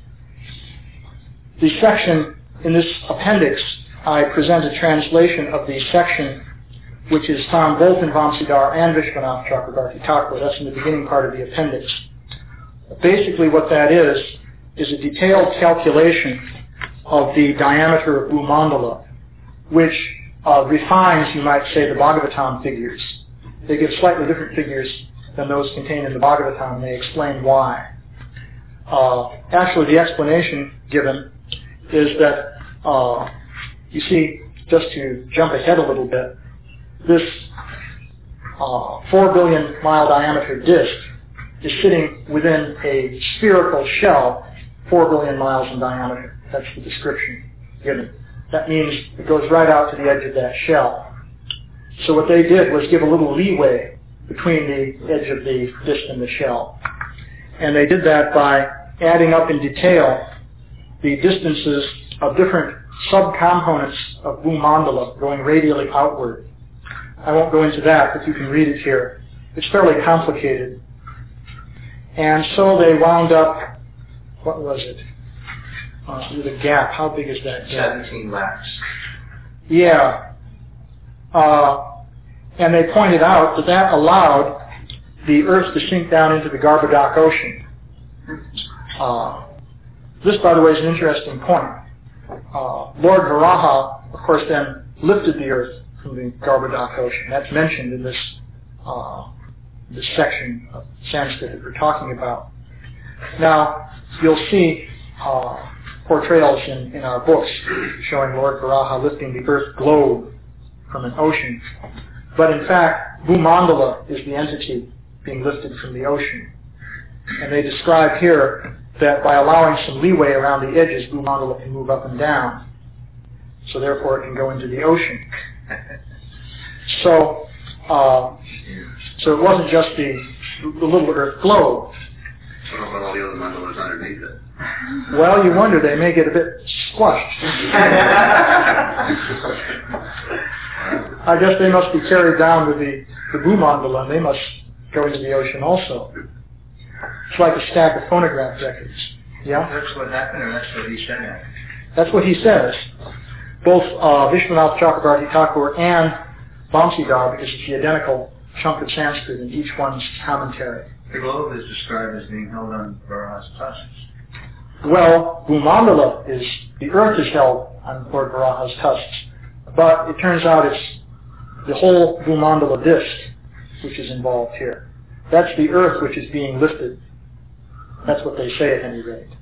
the section in this appendix, I present a translation of the section which is found both in Vamsidhar and Vishwanath Chakravarti Thakur. That's in the beginning part of the appendix. Basically what that is, is a detailed calculation of the diameter of Bhumandala, which uh, refines, you might say, the Bhagavatam figures. They give slightly different figures than those contained in the Bhagavatam, and they explain why. Uh, actually, the explanation given is that, uh, you see, just to jump ahead a little bit, this uh, four billion mile diameter disk is sitting within a spherical shell four billion miles in diameter. That's the description given. That means it goes right out to the edge of that shell. So what they did was give a little leeway between the edge of the disk and the shell. And they did that by adding up in detail the distances of different subcomponents of Bhumandala going radially outward. I won't go into that, but you can read it here. It's fairly complicated. And so they wound up, what was it? Uh, with a gap. How big is that gap? seventeen lakhs. Yeah. Uh, and they pointed out that that allowed the Earth to sink down into the Garbhodak Ocean. Uh, this, by the way, is an interesting point. Uh, Lord Varaha, of course, then lifted the Earth from the Garbhodak Ocean. That's mentioned in this uh, this section of Sanskrit that we're talking about. Now, you'll see uh, portrayals in, in our books showing Lord Varaha lifting the Earth globe from an ocean. But in fact, Bhumandala is the entity being lifted from the ocean. And they describe here that by allowing some leeway around the edges, Bhumandala can move up and down. So therefore it can go into the ocean. So, uh, so it wasn't just the, the little Earth globe. What about all the other mandalas underneath it? Well, you wonder, they may get a bit squashed. I guess they must be carried down with the, the Bhumandala, and they must go into the ocean also. It's like a stack of phonograph records. Yeah? That's what happened, or that's what he said? That's what he says. Both uh, Vishwanath Chakravarti Thakur and Vamsidhar, because it's the identical chunk of Sanskrit in each one's commentary. The globe is described as being held on Varaha's tusks. Well, Bhumandala is, the earth is held on Lord Varaha's tusks, but it turns out it's the whole Bhumandala disk which is involved here. That's the earth which is being lifted. That's what they say at any rate.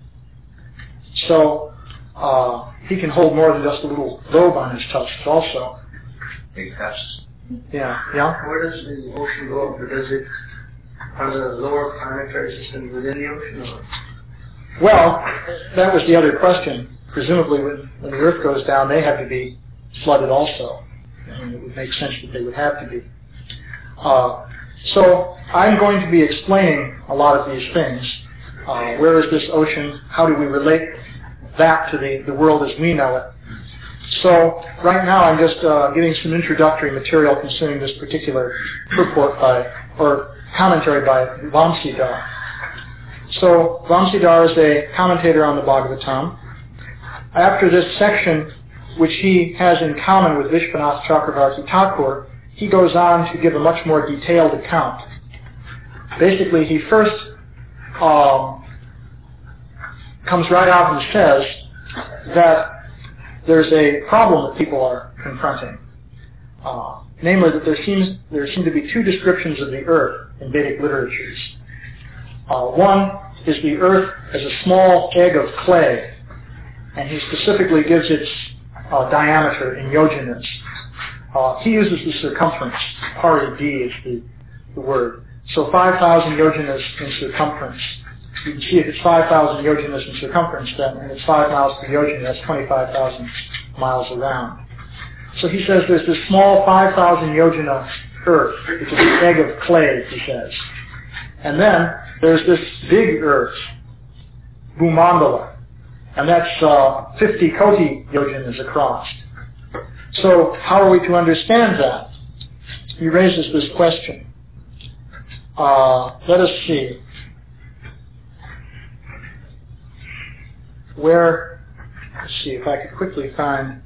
So, uh, he can hold more than just a little globe on his tusks also. Big tusks. Yeah, yeah. Where does the ocean go? Does it, are the lower planetary systems within the ocean? Or? Well, that was the other question. Presumably when, when the earth goes down, they have to be flooded also. I mean, it would make sense that they would have to be. Uh, so I'm going to be explaining a lot of these things. Uh, where is this ocean? How do we relate that to the, the world as we know it? So right now I'm just uh, giving some introductory material concerning this particular purport by, or commentary by Vamsidhar. So Vamsidhar is a commentator on the Bhagavatam. After this section, which he has in common with Vishwanath Chakravarti Thakur, he goes on to give a much more detailed account. Basically, he first um, comes right out and says that there's a problem that people are confronting. Uh, namely, that there seems there seem to be two descriptions of the earth in Vedic literatures. Uh, one is the earth as a small egg of clay, and he specifically gives its uh, diameter in yojanas. Uh, he uses the circumference. Pari D is the, the word. So five thousand yojanas in circumference. You can see if it's five thousand yojanas in circumference, then, and it's five miles per yojana, that's twenty-five thousand miles around. So he says there's this small five thousand yojana earth, which is an egg of clay, he says. And then there's this big earth, Bhumandala, and that's uh, fifty koti yojanas across. So how are we to understand that? He raises this question. Uh, let us see. Where, let's see if I could quickly find.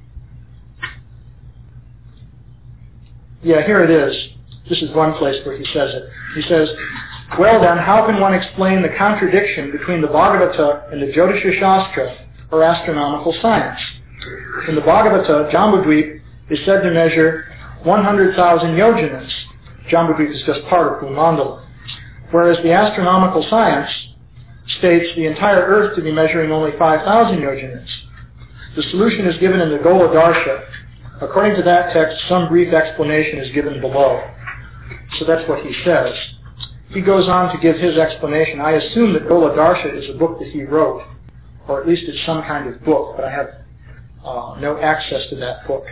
Yeah, here it is. This is one place where he says it. He says, well then, how can one explain the contradiction between the Bhagavata and the Jyotisha Shastra, or astronomical science? In the Bhagavata, Jambudvip is said to measure one hundred thousand yojanas. Jambudvip is just part of Bhumandala. Whereas the astronomical science states the entire earth to be measuring only five thousand yojanas. The solution is given in the Gola Darsha. According to that text, some brief explanation is given below. So that's what he says. He goes on to give his explanation. I assume that Gola Darsha is a book that he wrote, or at least it's some kind of book, but I have uh, no access to that book.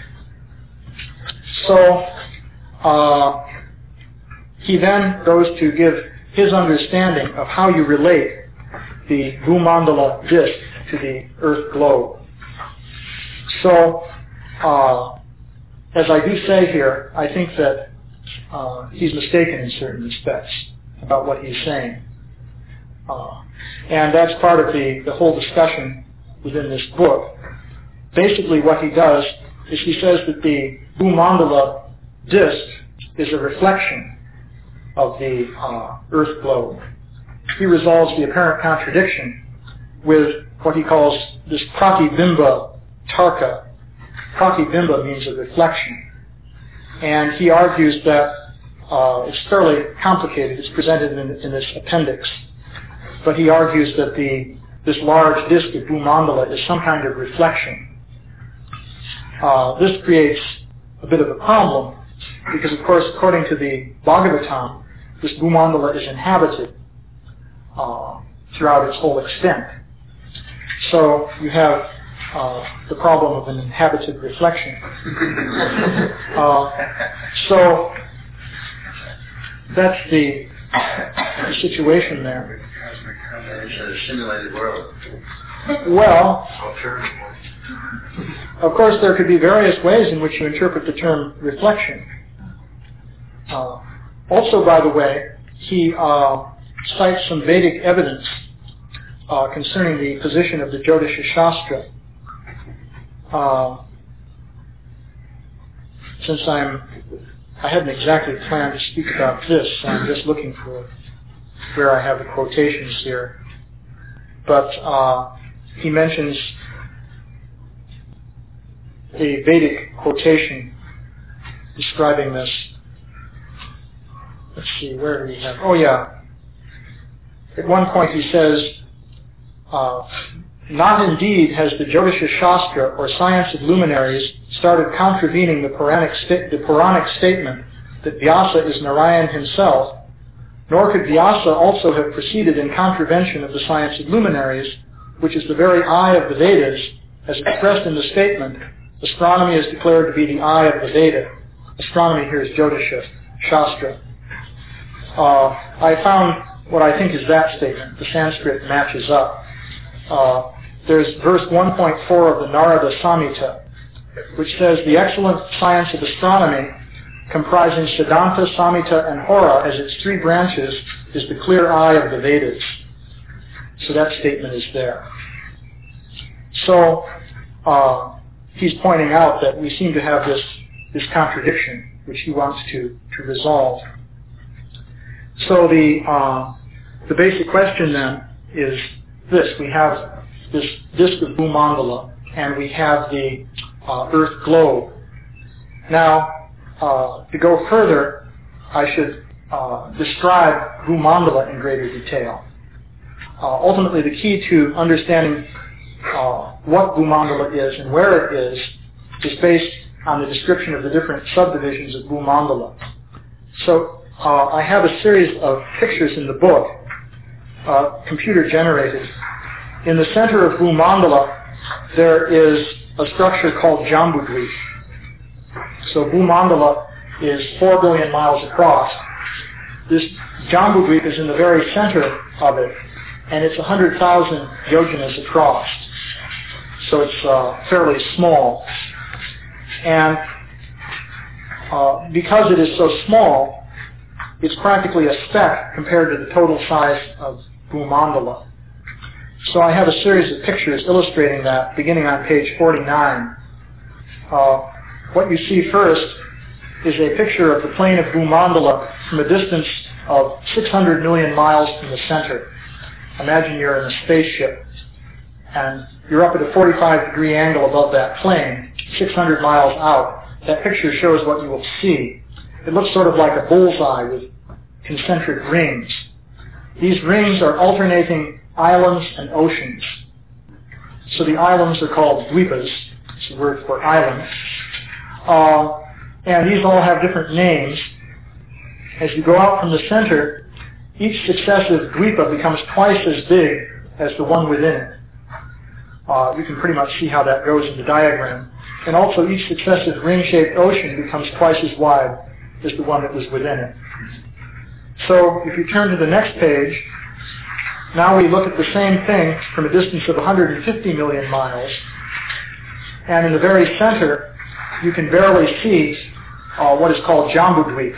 So uh, he then goes to give his understanding of how you relate the Bhumandala disk to the earth globe. So, uh, as I do say here, I think that uh, he's mistaken in certain respects about what he's saying. Uh, and that's part of the, the whole discussion within this book. Basically what he does is he says that the Bhumandala disk is a reflection of the uh, earth globe. He resolves the apparent contradiction with what he calls this pratibimba tarka. Pratibimba means a reflection. And he argues that uh, it's fairly complicated. It's presented in, in this appendix. But he argues that the this large disk of Bhumandala is some kind of reflection. Uh, this creates a bit of a problem because, of course, according to the Bhagavatam, this Bhumandala is inhabited uh, throughout its whole extent. So you have uh, the problem of an inhabited reflection. uh, so that's the, the situation there. It's a simulated world. Well, of course, there could be various ways in which you interpret the term reflection. Uh, also, by the way, he uh, cites some Vedic evidence uh, concerning the position of the Jyotisha Shastra. Uh, since I'm I hadn't exactly planned to speak about this, so I'm just looking for where I have the quotations here. But uh, he mentions a Vedic quotation describing this. Let's see, where do we have? Oh, yeah. At one point he says, uh, not indeed has the Jyotisha Shastra, or science of luminaries, started contravening the Puranic, sta- the Puranic statement that Vyasa is Narayan himself, nor could Vyasa also have proceeded in contravention of the science of luminaries, which is the very eye of the Vedas, as expressed in the statement, astronomy is declared to be the eye of the Veda. Astronomy here is Jyotisha Shastra. Uh, I found what I think is that statement. The Sanskrit matches up. Uh, there's verse one point four of the Narada Samhita, which says, the excellent science of astronomy, comprising Siddhanta, Samhita, and Hora as its three branches, is the clear eye of the Vedas. So that statement is there. So uh, he's pointing out that we seem to have this, this contradiction, which he wants to, to resolve. So the uh, the basic question then is this. We have this disk of Bhumandala, and we have the uh, Earth globe. Now, uh, to go further, I should uh, describe Bhumandala in greater detail. Uh, ultimately, the key to understanding uh, what Bhumandala is and where it is is based on the description of the different subdivisions of Bhumandala. So, uh, I have a series of pictures in the book, uh, computer generated. In the center of Bhumandala, there is a structure called Jambudvip. So Bhumandala is four billion miles across. This Jambudvip is in the very center of it, and it's one hundred thousand yojanas across. So it's uh, fairly small. And uh, because it is so small, it's practically a speck compared to the total size of Bhumandala. So I have a series of pictures illustrating that, beginning on page forty-nine. Uh, what you see first is a picture of the plain of Bhumandala from a distance of six hundred million miles from the center. Imagine you're in a spaceship, and you're up at a forty-five degree angle above that plane, six hundred miles out. That picture shows what you will see. It looks sort of like a bullseye with concentric rings. These rings are alternating islands and oceans. So the islands are called dvipas. It's the word for island. Uh, and these all have different names. As you go out from the center, each successive dvipa becomes twice as big as the one within it. Uh, you can pretty much see how that goes in the diagram. And also each successive ring-shaped ocean becomes twice as wide as the one that was within it. So if you turn to the next page, now we look at the same thing from a distance of one hundred fifty million miles. And in the very center, you can barely see uh, what is called Jambudvip.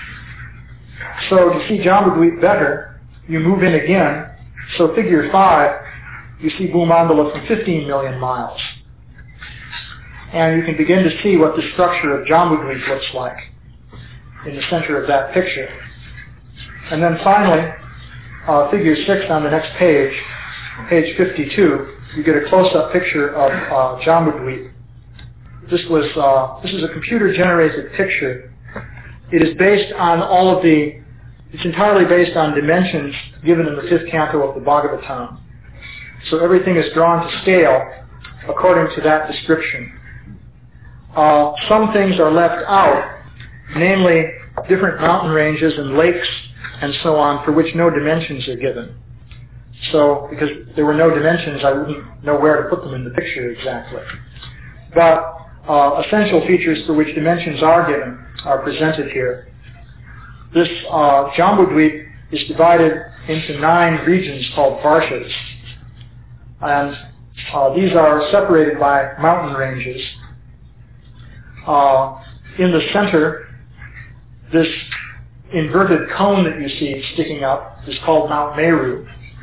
So to see Jambudvip better, you move in again. So figure five, you see Bhumandala from fifteen million miles. And you can begin to see what the structure of Jambudvip looks like in the center of that picture. And then finally, uh, figure six on the next page, page fifty-two, you get a close-up picture of uh, Jambudvip. This was uh, this is a computer-generated picture. It is based on all of the, it's entirely based on dimensions given in the fifth canto of the Bhagavatam. So everything is drawn to scale according to that description. Uh, some things are left out, namely different mountain ranges and lakes and so on for which no dimensions are given. So, because there were no dimensions, I wouldn't know where to put them in the picture exactly. But uh, essential features for which dimensions are given are presented here. This uh, Jambudvip is divided into nine regions called Varshas. And uh, these are separated by mountain ranges. Uh, in the center, this inverted cone that you see sticking up is called Mount Meru.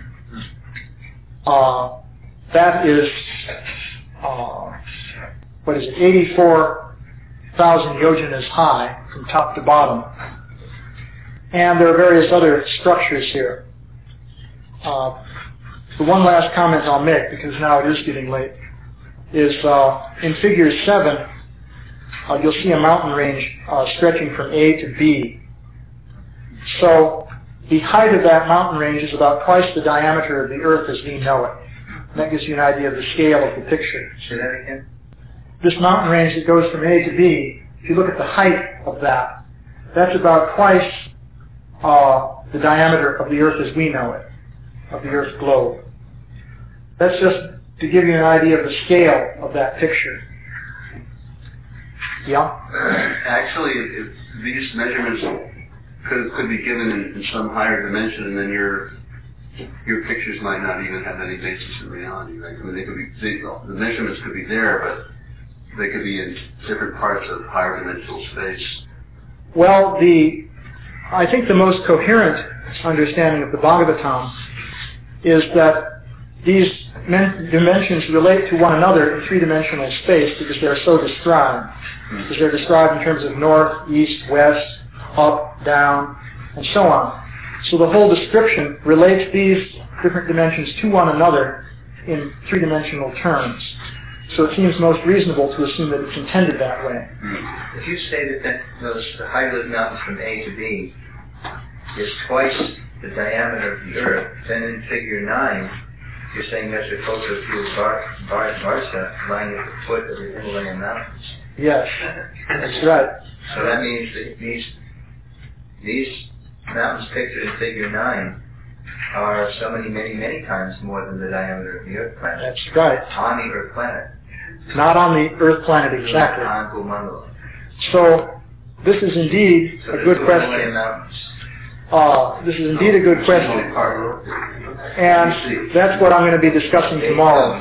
Uh, that is, uh, what is it, eighty-four thousand yojanas high. from top to bottom. And there are various other structures here. Uh, the one last comment I'll make, because now it is getting late, is uh, in figure seven, uh, you'll see a mountain range uh, stretching from A to B. So the height of that mountain range is about twice the diameter of the Earth as we know it. And that gives you an idea of the scale of the picture. Say that again? This mountain range that goes from A to B, if you look at the height of that, that's about twice uh, the diameter of the Earth as we know it, of the Earth's globe. That's just to give you an idea of the scale of that picture. Yeah? Actually, if these measurements could, could be given in, in some higher dimension, and then your your pictures might not even have any basis in reality. Right? I mean, they could be they, the measurements could be there, but they could be in different parts of higher dimensional space. Well, the I think the most coherent understanding of the Bhagavatam is that these men- dimensions relate to one another in three-dimensional space because they're so described. Because they're described in terms of north, east, west, up, down, and so on. So the whole description relates these different dimensions to one another in three-dimensional terms. So it seems most reasonable to assume that it's intended that way. If you say that, that those, the height of the mountains from A to B is twice the diameter of the Earth, then in figure nine, you're saying that's the closer to Bar, Bar, Barsa, lying at the foot of the Himalayan mountains. Yes, that's right. So that means that these these mountains pictured in figure nine are so many, many, many times more than the diameter of the Earth planet. That's right. On the Earth planet. Not on the Earth planet exactly. On Kumandala. So this is indeed So a good question. Himalayan mountains. Uh, this is indeed a good question. And that's what I'm going to be discussing tomorrow.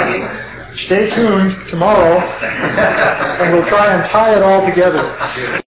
Stay tuned tomorrow, and we'll try and tie it all together.